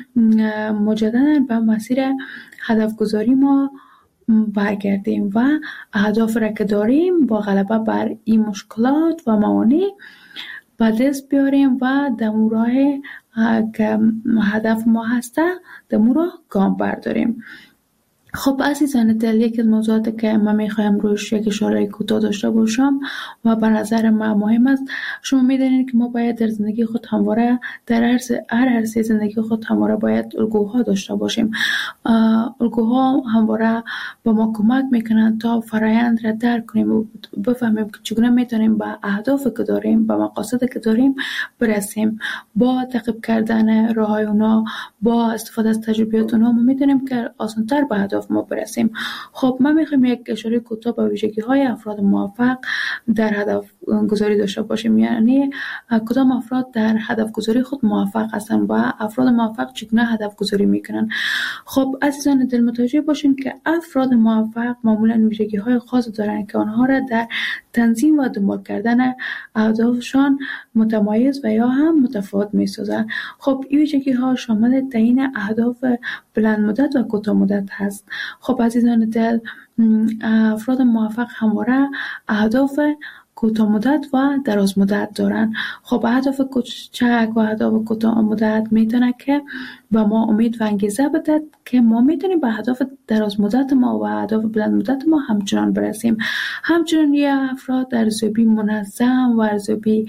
مجدداً به مسیر هدف گذاری ما برگردیم و اهداف را که داریم با غلبه بر این مشکلات و موانع به دست بیاریم و در راه که هدف ما هسته در راه گام برداریم. خب عزیزان دل، یکی از موضوعاتی که من میخوایم روش یک اشاره کوتاه داشته باشم و به نظر من مهم است، شما میدونید که ما باید در زندگی خود همواره در هر عرصه زندگی خود همواره باید الگوها داشته باشیم. الگوها همواره به ما کمک میکنن تا فرآیند را درک کنیم و بفهمیم که چگونه میتونیم به اهدافی که داریم، به مقاصدی که داریم برسیم. با تعقیب کردن راههای اونا، با استفاده از تجربیات اونا، ما میتونیم که آسان‌تر به اهداف ما برسیم. خب من میخوام یک اشاره کوتاه به ویژگی‌های افراد موفق در هدف گذاری داشته باشیم. یعنی کدام افراد در هدف گذاری خود موفق هستند و افراد موفق چگونه هدف گذاری میکنن. خب عزیزان دل متوجه باشین که افراد موفق معمولا ویژگی‌های خاص دارند که آنها را در تنظیم و دنبال کردن اهدافشان متمایز و یا هم متفاوت می‌سازند. خب این ویژگی‌ها شامل تعیین اهداف بلند مدت و کوتاه مدت هست. خب عزیزان دل، افراد موفق همواره اهداف کوتاه مدت و دراز مدت دارن. خب اهداف کوچک و اهداف کوتاه مدت میتونه که به ما امید و انگیزه بده که ما میتونیم به اهداف دراز مدت ما و اهداف بلند مدت ما همچنان برسیم. همچنان یه افراد ارزیابی منظم و ارزیابی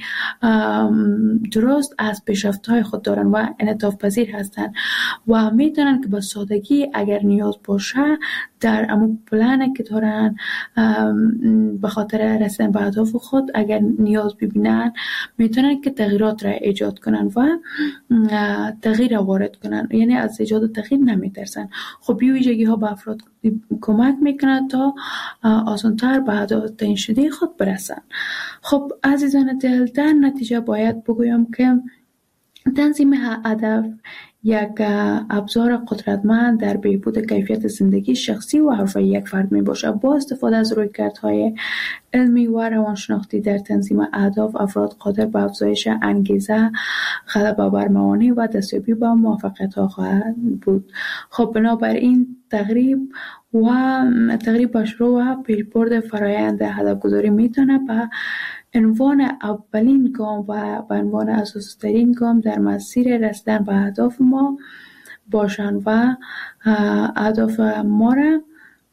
درست از پیشرفت‌های خود دارن و انعطاف پذیر هستن و میتونن که با سادگی اگر نیاز باشه در امو پلنی که دارن به خاطر رسیدن به اهداف خود اگر نیاز ببینن میتونن که تغییرات را ایجاد کنن و تغییر وارد کنن، یعنی از ایجاد تغییر نمیترسن. خب این ویژگی ها به افراد کمک میکنه تا آسانتر به هدف تعیین شده خود برسن. خب عزیزان دل، در نتیجه باید بگویم که تنظیم هدف یک ابزار قدرتمند در بهبود کیفیت زندگی شخصی و حرفه‌ای یک فرد می باشد. با استفاده از رویکردهای علمی و روانشناختی در تنظیم اهداف، افراد قادر به افزایش انگیزه، غلبه بر موانع و دستیابی به موفقیت‌ها خواهند بود. خب بنابراین تقریب به شروع و پیشبرد فرایند هدفگذاری میتونه به عنوان اولین گام و به عنوان اساسی ترین گام در مسیر رسیدن به اهداف ما باشن و اهداف ما را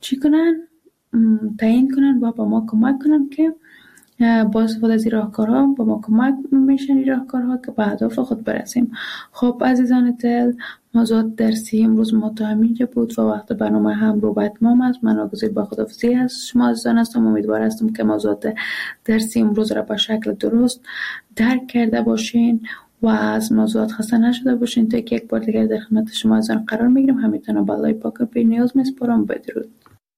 تعیین کنن و به ما کمک کنن که با استفاده از راهکارها به ما کمک میشن راهکارها که به اهداف خود برسیم. خب عزیزان دل، موضوع درسی امروز ما تا همینجا بود و وقت برنامه هم رو به اتمام است. من واگذار به خداحافظی از شما عزیزان هستم. امیدوار هستم که موضوعات درسی امروز را به شکل درست درک کرده باشین و از موضوعات خسته نشده باشین. تا که یک بار دیگر در خدمت شما عزیزان قرار میگیرم. همینطور به الله پاک بی نیاز میسپارم. بدرود.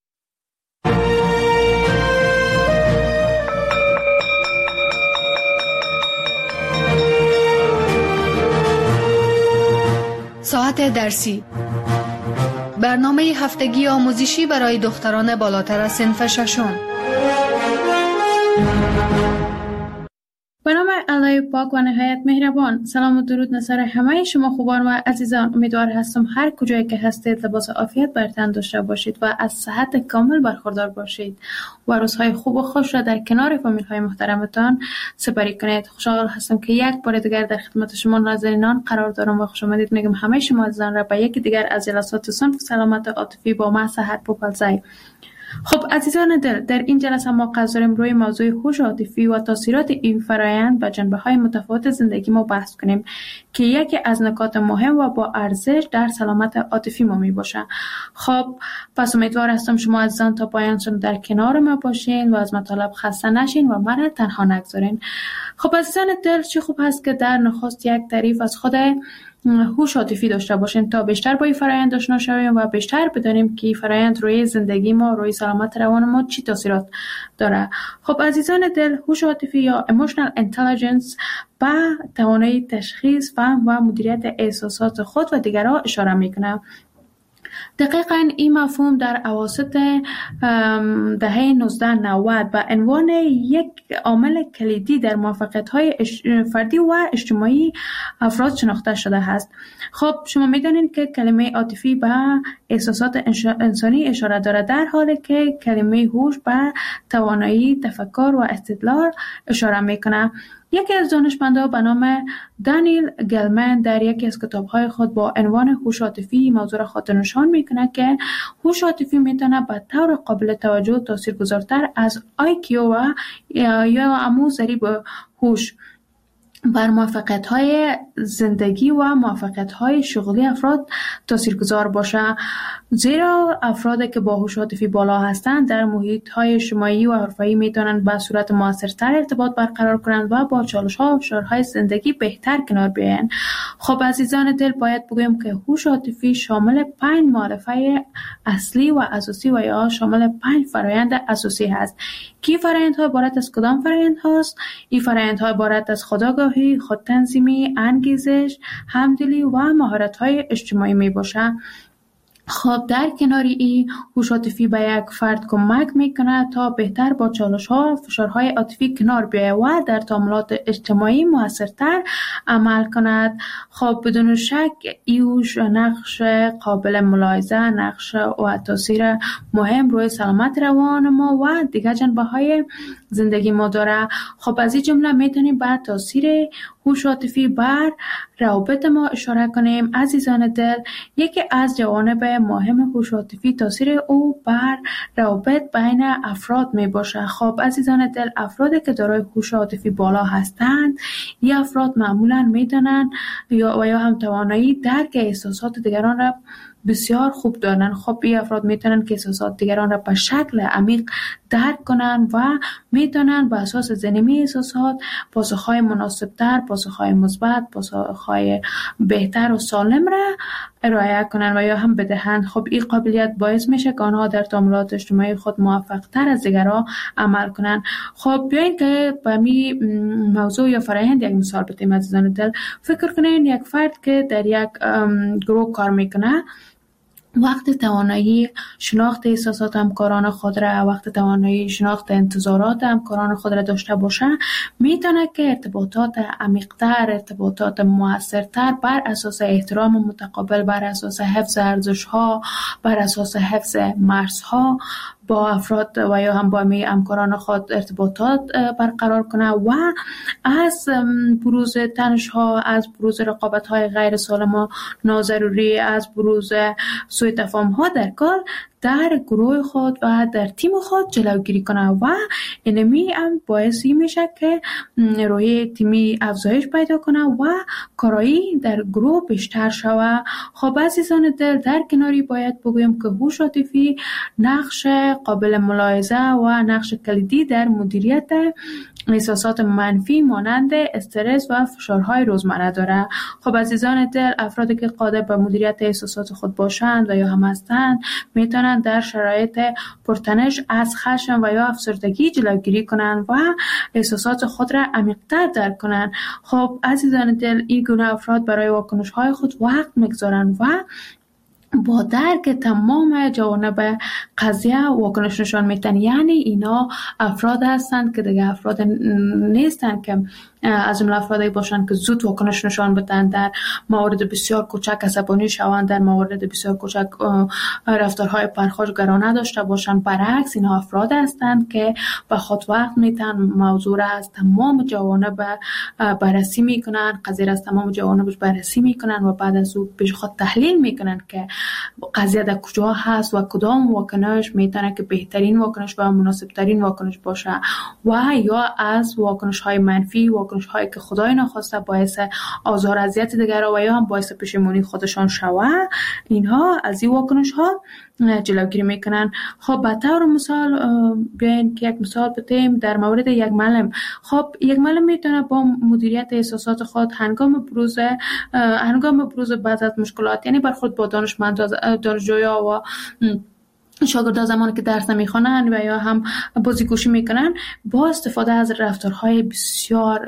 ساعت درسی، برنامه هفتگی آموزشی برای دختران بالاتر از صنف ششم. به نام الله پاک و نهایت مهربان. سلام و درود نصر همه شما خوبان و عزیزان. امیدوار هستم هر کجایی که هستید لباس عافیت بر تن داشته باشید و از صحت کامل برخوردار باشید و روزهای خوب و خوش را در کنار فامیل های محترمتان سپری کنید. خوشحال هستم که یک بار دیگر در خدمت شما ناظرینان قرار دارم و خوش آمدید میگم همه شما عزیزان را به یکی دیگر از جلسات صنف سلامت عاطفی با من سحر پوپلزی. خب عزیزان دل، در این جلسه ما قصد داریم روی موضوع هوش عاطفی و تاثیرات این فرآیند و جنبه‌های متفاوت زندگی ما بحث کنیم که یکی از نکات مهم و با ارزش در سلامت عاطفی ما می باشه. خب پس امیدوار هستم شما عزیزان تا پایان در کنار ما باشین و از مطالب خسته نشین و من تنها نگذارین. خب عزیزان دل، چه خوب هست که در نخست یک تعریف از خود هوش عاطفی داشته باشیم تا بیشتر با این فرآیند آشنا شویم و بیشتر بدانیم که این فرآیند روی زندگی ما، روی سلامت روان ما چی تاثیرات داره. خب عزیزان دل، هوش عاطفی یا emotional intelligence به توانایی تشخیص، فهم و مدیریت احساسات خود و دیگران اشاره میکنه. دقیقاً این مفهوم در اواسط دهه 1990 به عنوان یک عامل کلیدی در موفقیت‌های فردی و اجتماعی افراد شناخته شده است. خب شما می‌دانید که کلمه عاطفی به احساسات انسانی اشاره دارد، در حالی که کلمه هوش به توانایی تفکر و استدلال اشاره می‌کند. یکی از دانشمندان به نام دانیل گلمن در یکی از کتاب‌های خود با عنوان هوش عاطفی موضوع را خاطر نشان می‌کند که هوش عاطفی می‌تواند به طور قابل توجه تاثیرگذارتر از IQ و یا همون ضریب هوش بر موفقیت‌های زندگی و موفقیت‌های شغلی افراد تاثیرگذار باشد، زیرا افرادی که با هوش عاطفی بالا هستند در محیط‌های اجتماعی و حرفه‌ای می‌توانند به صورت موثرتر ارتباط برقرار کنند و با چالش‌ها و فشارهای زندگی بهتر کنار بیایند. خب عزیزان دل، باید بگویم که هوش عاطفی شامل 5 معرفه اصلی و اساسی و یا شامل 5 فرآیند اساسی هست. کی فرآیندها عبارت از کدام فرآیند هست؟ این فرآیندها عبارت از خودآگاهی، خودتنظیمی، انگیزش، همدلی و مهارت‌های اجتماعی میباشد. خب در کنار این، هوش عاطفی به یک فرد کمک میکنه تا بهتر با چالش‌ها و فشارهای عاطفی کنار بیاید و در تعاملات اجتماعی موثرتر عمل کند. خب بدون شک این هوش نقش قابل ملاحظه، نقش و تاثیر مهم روی سلامت روان ما و دیگر جنبه‌های زندگی ما داره. خب از این جمله میتونیم به تاثیر هوش عاطفی بر روابط ما اشاره کنیم. عزیزان دل، یکی از جوانب مهم هوش عاطفی تاثیر او بر روابط بین افراد می باشه. خب عزیزان دل، افرادی که دارای هوش عاطفی بالا هستند، این افراد معمولا میدانند یا هم توانایی درک احساسات دیگران را بسیار خوب دارن. خب این افراد میتونن که احساسات دیگران را به شکل عمیق درک کنن و میتونن به اساس زنیمی احساسات پاسخهای مناسبتر، پاسخهای مثبت، پاسخهای بهتر و سالم را ارائه کنن و یا هم بدهند. خب این قابلیت باعث میشه که آنها در تعاملات اجتماعی خود موفق تر از دیگران عمل کنن. خب بیاین که به می موضوع یا فرآیند یک مثال بزنیم عزیزان دل. فکر کنین یک فرد که در یک گروه کار میکنه، وقت توانایی شناخت احساسات همکاران خود را، وقت توانایی شناخت انتظارات همکاران خود را داشته باشه، میتونه که ارتباطات عمیق‌تر، ارتباطات مؤثرتر بر اساس احترام متقابل، بر اساس حفظ ارزش‌ها، بر اساس حفظ مرزها با افراد و یا هم با همکاران خود ارتباطات برقرار کنه و از بروز تنش‌ها، از بروز رقابت‌های غیر سالم و ناضروری، از بروز سوء تفاهم‌ها در کار در گروه خود و در تیم خود جلوگیری کنه و اینمی هم باعثی میشه که روحیه تیمی افزایش پیدا کنه و کارایی در گروه بیشتر شود. خب عزیزان دل، در کناری باید بگویم که هوش عاطفی نقش قابل ملاحظه و نقش کلیدی در مدیریت احساسات منفی مانند استرس و فشارهای روزمره داره. خب عزیزان دل، افرادی که قادر به مدیریت احساسات خود باشند و یا هم هستند میتونند در شرایط پرتنش از خشم و یا افسردگی جلوگیری کنند و احساسات خود را عمیق‌تر درک کنند. خب عزیزان دل، این گونه افراد برای واکنش‌های خود وقت می‌گذارند و با درک تمام جوانب قضیه واکنش نشان میدن. یعنی اینا افراد هستند که دیگه افراد نیستند که از جمله افرادی باشند که زود واکنش نشان بدن، در موارد بسیار کوچک عصبانی شوند، در موارد بسیار کوچک رفتارهای پرخاشگرانه داشته باشند. برعکس اینا افراد هستند که به خود وقت میتن، موضوع را از تمام جوانب بررسی میکنن، قضیه را از تمام جوانبش بررسی میکنن و بعد از او پیش خود تحلیل میکنن که قضیه در کجا هست و کدام واکنش میتونه که بهترین واکنش و مناسبترین واکنش باشه و یا از واکنش های منفی، واکنش هایی که خدای نخواسته باعث آزار اذیت دیگران و یا هم باعث پشیمانی خودشان شوه، اینها از این واکنش ها جلوگیری میکنن. خب به طور مثال بیاین که یک مثال بزنیم در مورد یک معلم. خب یک معلم میتونه با مدیریت احساسات خود هنگام بروز بعض از مشکلات، یعنی برخورد با دانشجویا و شاگردان زمانی که درس نمیخوانند و یا هم بازیگوشی میکنن، با استفاده از رفتارهای بسیار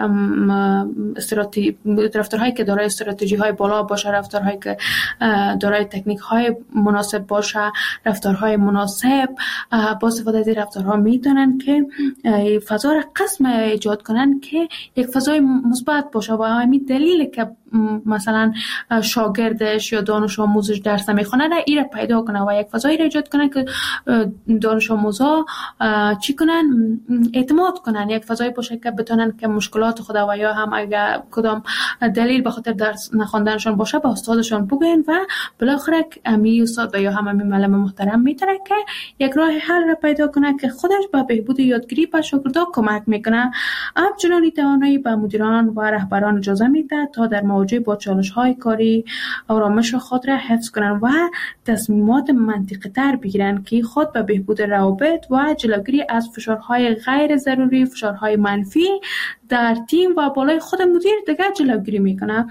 رفتارهایی که دارای استراتژی های بالا باشه، رفتارهایی که دارای تکنیک های مناسب باشه، رفتارهای مناسب، با استفاده از این رفتارها میتونن که فضا را قسم ایجاد کنن که یک فضای مثبت باشه و همین دلیل که مثلا شاگردش یا دانش آموزش درس نمیخونه را ایره پیدا کنه و یک فضایی را ایجاد کنه که دانش آموزا چی کنن؟ اعتماد کنن، یک فضایی باشه که بتونن که مشکلات خود و یا هم اگر کدام دلیل به خاطر درس نخوندنشون باشه به استادشون بگن و بالاخره امی استاد و یا هم امی معلم محترم میتونه که یک راه حل را پیدا کنه که خودش به بهبود یادگیری به شاگردان کمک میکنه. همچنین توانایی به مدیران و رهبران اجازه میده تا در مواجهه با چالش‌های کاری آرامش خود را حفظ کنند و تصمیمات منطقی تر بگیرند که خود به بهبود روابط و جلوگیری از فشارهای غیر ضروری، فشارهای منفی در تیم و بالای خود مدیر دیگر جلوگیری میکنه.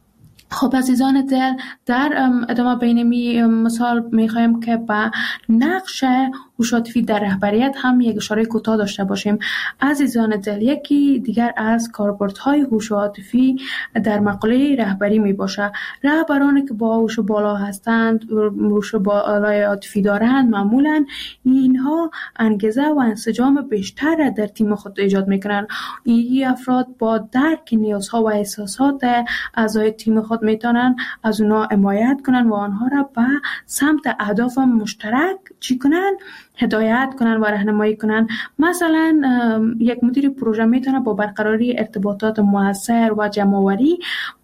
خب عزیزان دل، در ادامه بین مثال میخوایم که با نقش هوش عاطفی در رهبریت هم یک اشاره کوتاه داشته باشیم. عزیزان دل، یکی دیگر از کاربردهای هوش عاطفی در مقوله رهبری می باشه. رهبرانی که با هوش بالا هستند، هوش بالای عاطفی دارند، معمولا اینها انگیزه و انسجام بیشتر در تیم خود ایجاد میکنند. این افراد با درک نیازها و احساسات اعضای تیم خود میتونن از اونا حمایت کنن و آنها را به سمت اهداف مشترک چی کنن؟ هدایت کنن و راهنمایی کنن. مثلا یک مدیر پروژه میتونه با برقراری ارتباطات موثر و جمع‌آوری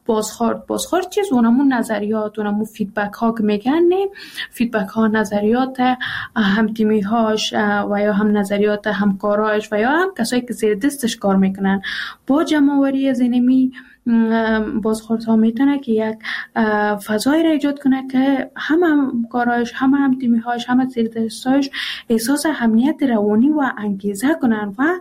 بازخورد چیز اونمون نظریات، اونمون فیدبک ها که میگن، فیدبک ها نظریات هم تیمی هاش و یا هم نظریات همکاراش و یا هم کسایی که زیر دستش کار میکنن با جمع‌آوری ذهنی بازخوردها میتونه که یک فضایی را ایجاد کنه که همکارایش، هم تیمی‌هاش، هم زیردستایش احساس امنیت روانی و انگیزه کنن و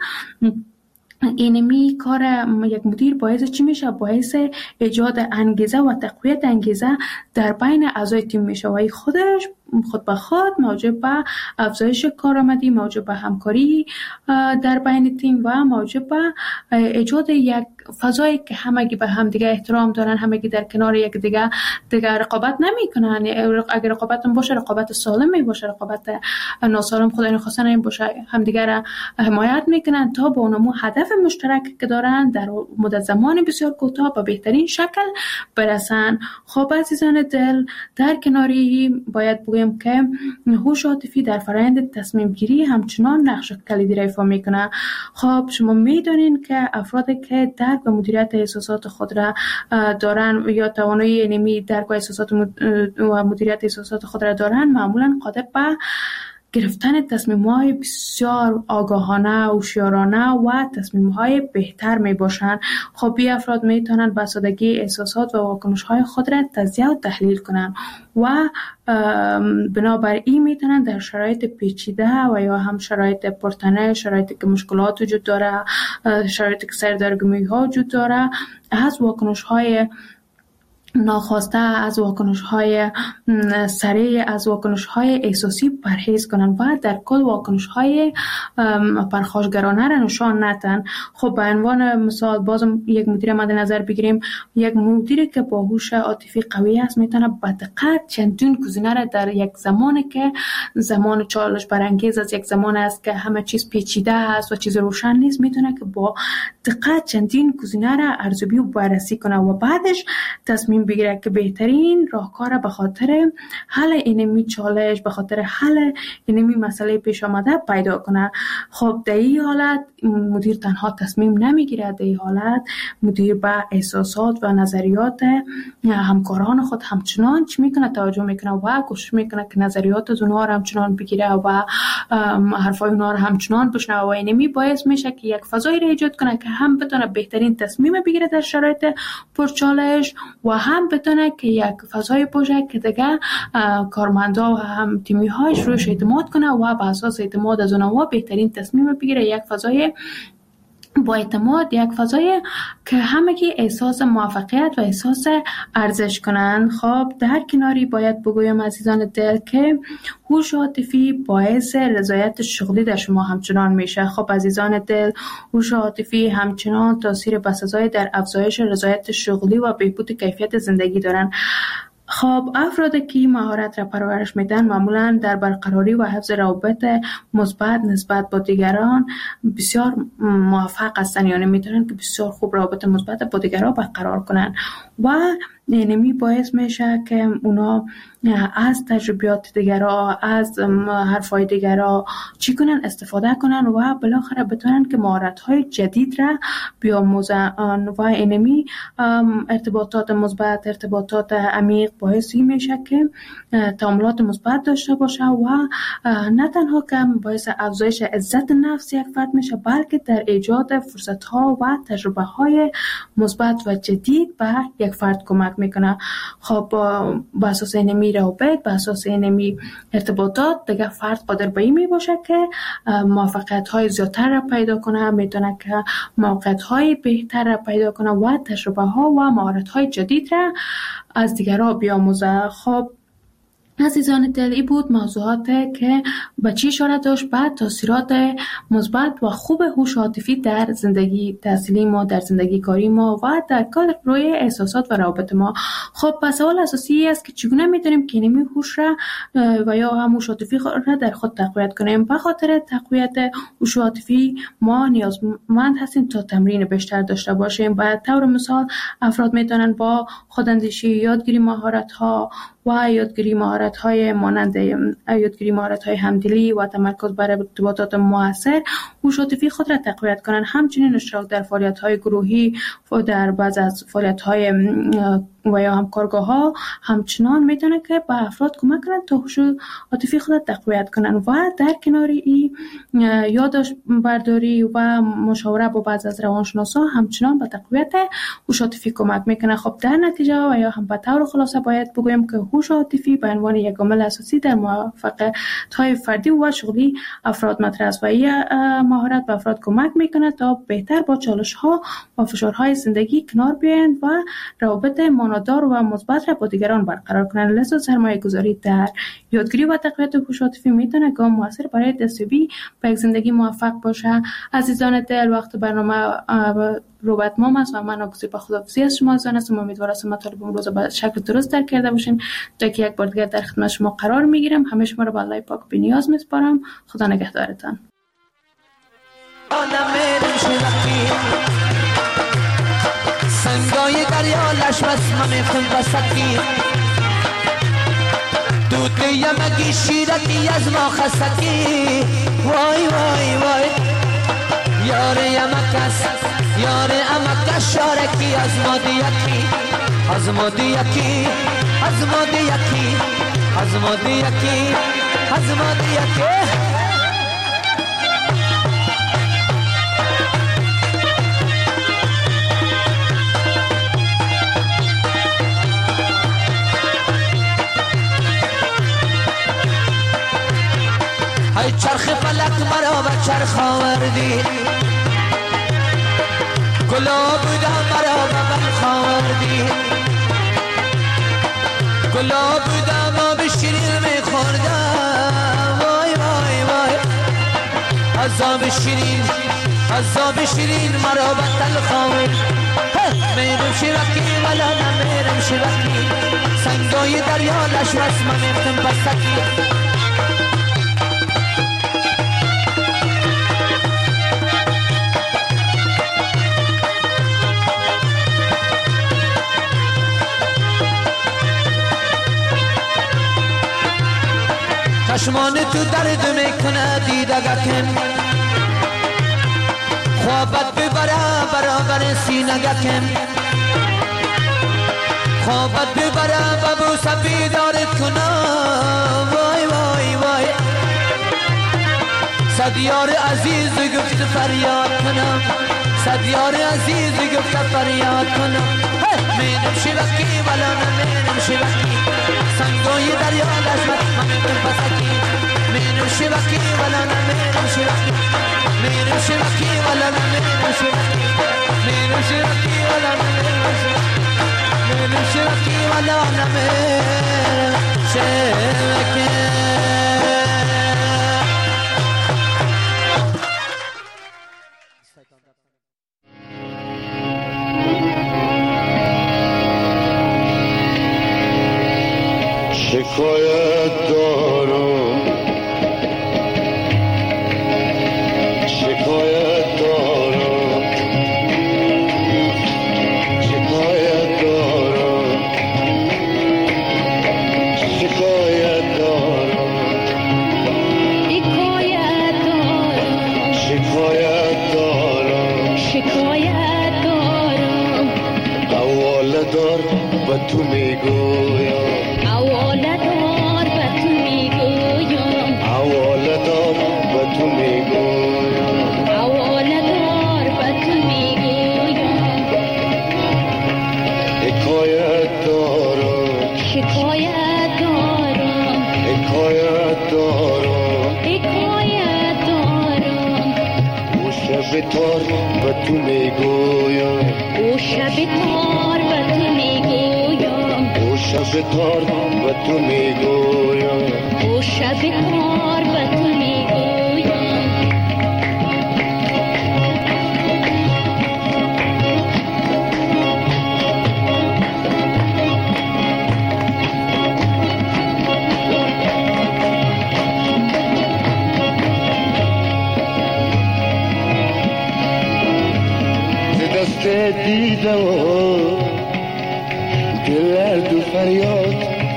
اینمی کار یک مدیر باعث چی میشه؟ باعث ایجاد انگیزه و تقویت انگیزه در بین اعضای تیم میشه و این خودش خود به خود موجب به افزایش کارآمدی، موجب به همکاری در بین تیم و موجب به ایجاد یک فضایی که همگی به هم دیگه احترام دارن، همگی در کنار یک دیگه رقابت نمیکنن. اگر رقابت باشه، رقابت سالم باشه، رقابت ناسالم خدای نخواسته نباشه، همدیگه را حمایت میکنن تا با اونمو هدف مشترک که دارن در مدت زمان بسیار کوتاه به بهترین شکل برسن. خب عزیزان دل، در کناری باید بگویم که هوش عاطفی در فرآیند تصمیم گیری همچنان نقش کلیدی را ایفا میکنه. خب شما میدونین که افرادی که درک و مدیریت احساسات خود را دارن یا توانایی اینمی درک و احساسات و مدیریت احساسات خود را دارن، معمولا قادر به گرفتن تصمیم‌های بسیار آگاهانه، هوشیارانه و تصمیم‌های بهتر میباشند. خب این افراد میتونن به سادگی احساسات و واکنش‌های خود را تجزیه و تحلیل کنند و بنابراین میتونن در شرایط پیچیده و یا هم شرایط پرتنش، شرایطی که مشکلات وجود داره، شرایطی که سردرگمی‌ها وجود داره، از واکنش‌های ناخواسته، از واکنش‌های سریع، از واکنش‌های احساسی پرهیز کنن و در کل واکنش‌های پرخاشگرانه را نشان ندن. خب به عنوان مثال بازم یک مدیر مد نظر بگیریم، یک مدیری که با هوش عاطفی قوی است میتونه با دقت چندین گزینه را در یک زمانی که زمان چالش برانگیز است، یک زمان است که همه چیز پیچیده است و چیز روشن نیست، میتونه که با دقت چندین گزینه را ارزیابی و بررسی کنه و بعدش تصمیم بگیره که بهترین راهکار به خاطر حل اینمی چالش، به خاطر حل اینمی مسئله پیش آمده پیدا کنه. خب در این حالت مدیر تنها تصمیم نمیگیره، در این حالت مدیر به احساسات و نظریات همکاران خود همچنان چی میکنه؟ توجه میکنه و کوشش میکنه که نظریات از اونها را همچنان بگیره و حرفای اونها را همچنان بشنوه و اینمی باعث میشه که یک فضایی را ایجاد کنه که هم بتونه بهترین تصمیم بگیره در شرایط پرچالش و هم بتونه که یک فضای باشه که دیگه کارمندا و هم تیمی‌هاش روش اعتماد کنه و بر اساس اعتماد از اونها بهترین تصمیم بگیره. یک فضای با اعتماد، یک فضای که همگی احساس موفقیت و احساس ارزش کنند. خب در کناری باید بگویم عزیزان دل که هوش عاطفی باعث رضایت شغلی در شما همچنان میشه. خب عزیزان دل، هوش عاطفی همچنان تاثیر بسزای در افزایش رضایت شغلی و بهبود کیفیت زندگی دارن. خب افرادی که مهارت را پرورش میدن معمولا در برقراری و حفظ روابط مثبت نسبت با دیگران بسیار موفق هستند، یعنی میتونن که بسیار خوب روابط مثبت با دیگران برقرار کنن و اینمی باعث میشه که اونا از تجربیات دیگران، از حرفای دیگران چی کنن؟ استفاده کنن و بالاخره بتونن که مهارت‌های جدید را بیاموزن و اینمی ارتباطات مثبت، ارتباطات عمیق باعثی میشه که تعاملات مثبت داشته باشه و نه تنها که باعث افزایش عزت نفس یک فرد میشه، بلکه در ایجاد فرصت‌ها و تجربه‌های مثبت و جدید به یک فرد کمک میکنه. خب با اساس اینمی روابط، با اساس اینمی ارتباطات دیگه فرد قادر به این می باشه که موفقیت‌های زیادتر را پیدا کنه، میتونه که موقعیت‌های بهتر را پیدا کنه و تجربه‌ها و مهارت‌های جدید را از دیگران بیاموزه. خب عزیزان دل، این بود موضوعات که به چی اشاره داشت به تاثیرات مثبت و خوب هوش عاطفی در زندگی تحصیلی ما، در زندگی کاری ما و در کل روی احساسات و روابط ما. خب پس سوال اساسی است که چگونه میتونیم که اینمی هوش را و یا هم هوش عاطفی را در خود تقویت کنیم؟ به خاطر تقویت هوش عاطفی ما نیازمند هستیم تا تمرین بیشتر داشته باشیم. به طور مثال افراد میتونن با خوداندیشی، یادگیری مهارت‌ها و یادگیری مهارت‌های مانند یادگیری مهارت‌های همدلی و تمرکز بر ارتباطات مؤثر هوش عاطفی خود را تقویت کنند. همچنین اشتراک در فعالیت‌های گروهی و در بعض از فعالیت‌های و یا همکارگاه ها همچنان میتونه که به افراد کمک کنند تا هوش عاطفی خود تقویت کنن و در کنار این یادداشت برداری و مشاوره با بعضی از روانشناسا همچنان به تقویت هوش عاطفی کمک میکنه. خب در نتیجه و یا هم به طور خلاصه باید بگویم که هوش عاطفی به عنوان یک عامل اساسی در موفقیت‌های فردی و شغلی افراد مطرح است و این مهارت به افراد کمک میکنه تا بهتر با چالش‌ها و فشارهای زندگی کنار بیایند و روابط معنادار و مثبت را با دیگران برقرار کنند. لذا سرمایه‌گذاری در یادگیری و تقویت هوش عاطفی میتونه گام موثر برای دستیابی به یک زندگی موفق باشه. عزیزان دل، وقت برنامه رو به اتمام است و من آگوزی به خداحافظی از شما عزیزان هستم. امیدوارم مطالب امروز به شکل درست درک کرده باشین. تا که یک بار دیگر در خدمت شما قرار میگیرم. همه شما رو به الله پاک بی‌نیاز میسپارم. خدا نگهدارتان. سنگای دریا لش بس من خنبسکی دوده یمگی شیرکی از ما خسکی وای وای وای یار یمکس یار امکس شارکی از ما دیکی از ما دیکی از ما دیکی از ما دیکی از ما دیکی ای چرخ فلک مرا به چرخ آوردی گلاب بودم مرا به بلخ آوردی گلاب بودم آب شیرین میخوردم وای وای وای از آب شیرین مرا به تلخ آوردی میرم شیرکی ولا نمیرم شیرکی سنگای دریا لش بس من خنبسکی چشمان تو درد میکنه دیدگکم خوابت ببره برابر سینگکم خوابت ببره ببوس بیدارت کنم وای وای وای صد یار عزیز گفت فریاد کنم صد یار عزیز گفت فریاد کنم میرم شبکی ولا نمیرم شبکی سنگای دریا لشمت من بسکی میرم شبکی ولا نمیرم شبکی میرم شبکی ولا نمیرم شبکی میرم شبکی ولا نمیرم شبکی میرم شبکی ولا نمیرم شبکی شکایت دارم شکایت دارم شکایت دارم شکایت دارم شکایت دارم شکایت دارم حواله دار به تو میگویم تار به تو میگویم او شب تار به تو میگویم او شب تار به تو میگویم او شب تار به تو میگویم دیده و دل دو فریاد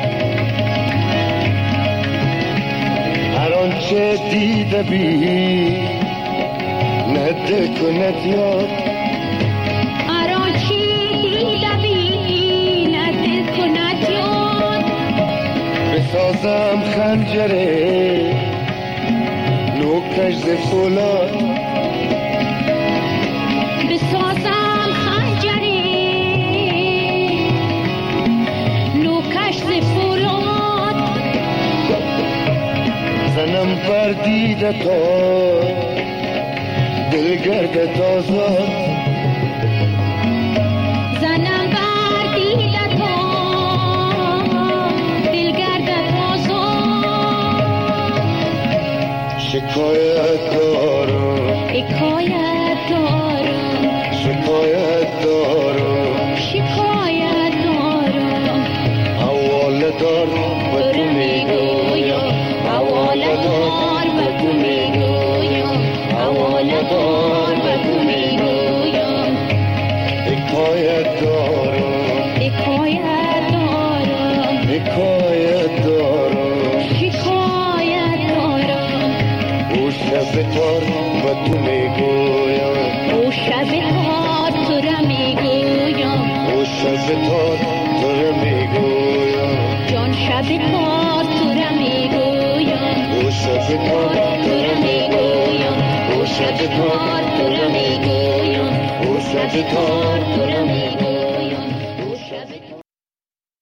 هر آنچه دیده بی نده کند یاد هر آنچه دیده بی نده بسازم خنجره نوکش ز فولاد بسازم خنجره نوکش ز فولاد زنم بر دیده تا دل گردت آزاد زنم بر دیده تا دل گردت آزاد شکایت دارم شکایت دارم شکایت دارم شکایت دارم حواله دار به تو میگویم حواله دار به تو میگویم حواله دار به تو میگویم حکایت دارم حکایت دارم حکایت دارم شکایت دارم او شب تار به تو میگویم او شب تار تو را میگویم او شب تار تو را میگویم جان شب تار تو را میگویم او شب تار تو را میگویم او شب تار تو را میگویم او شب تار تو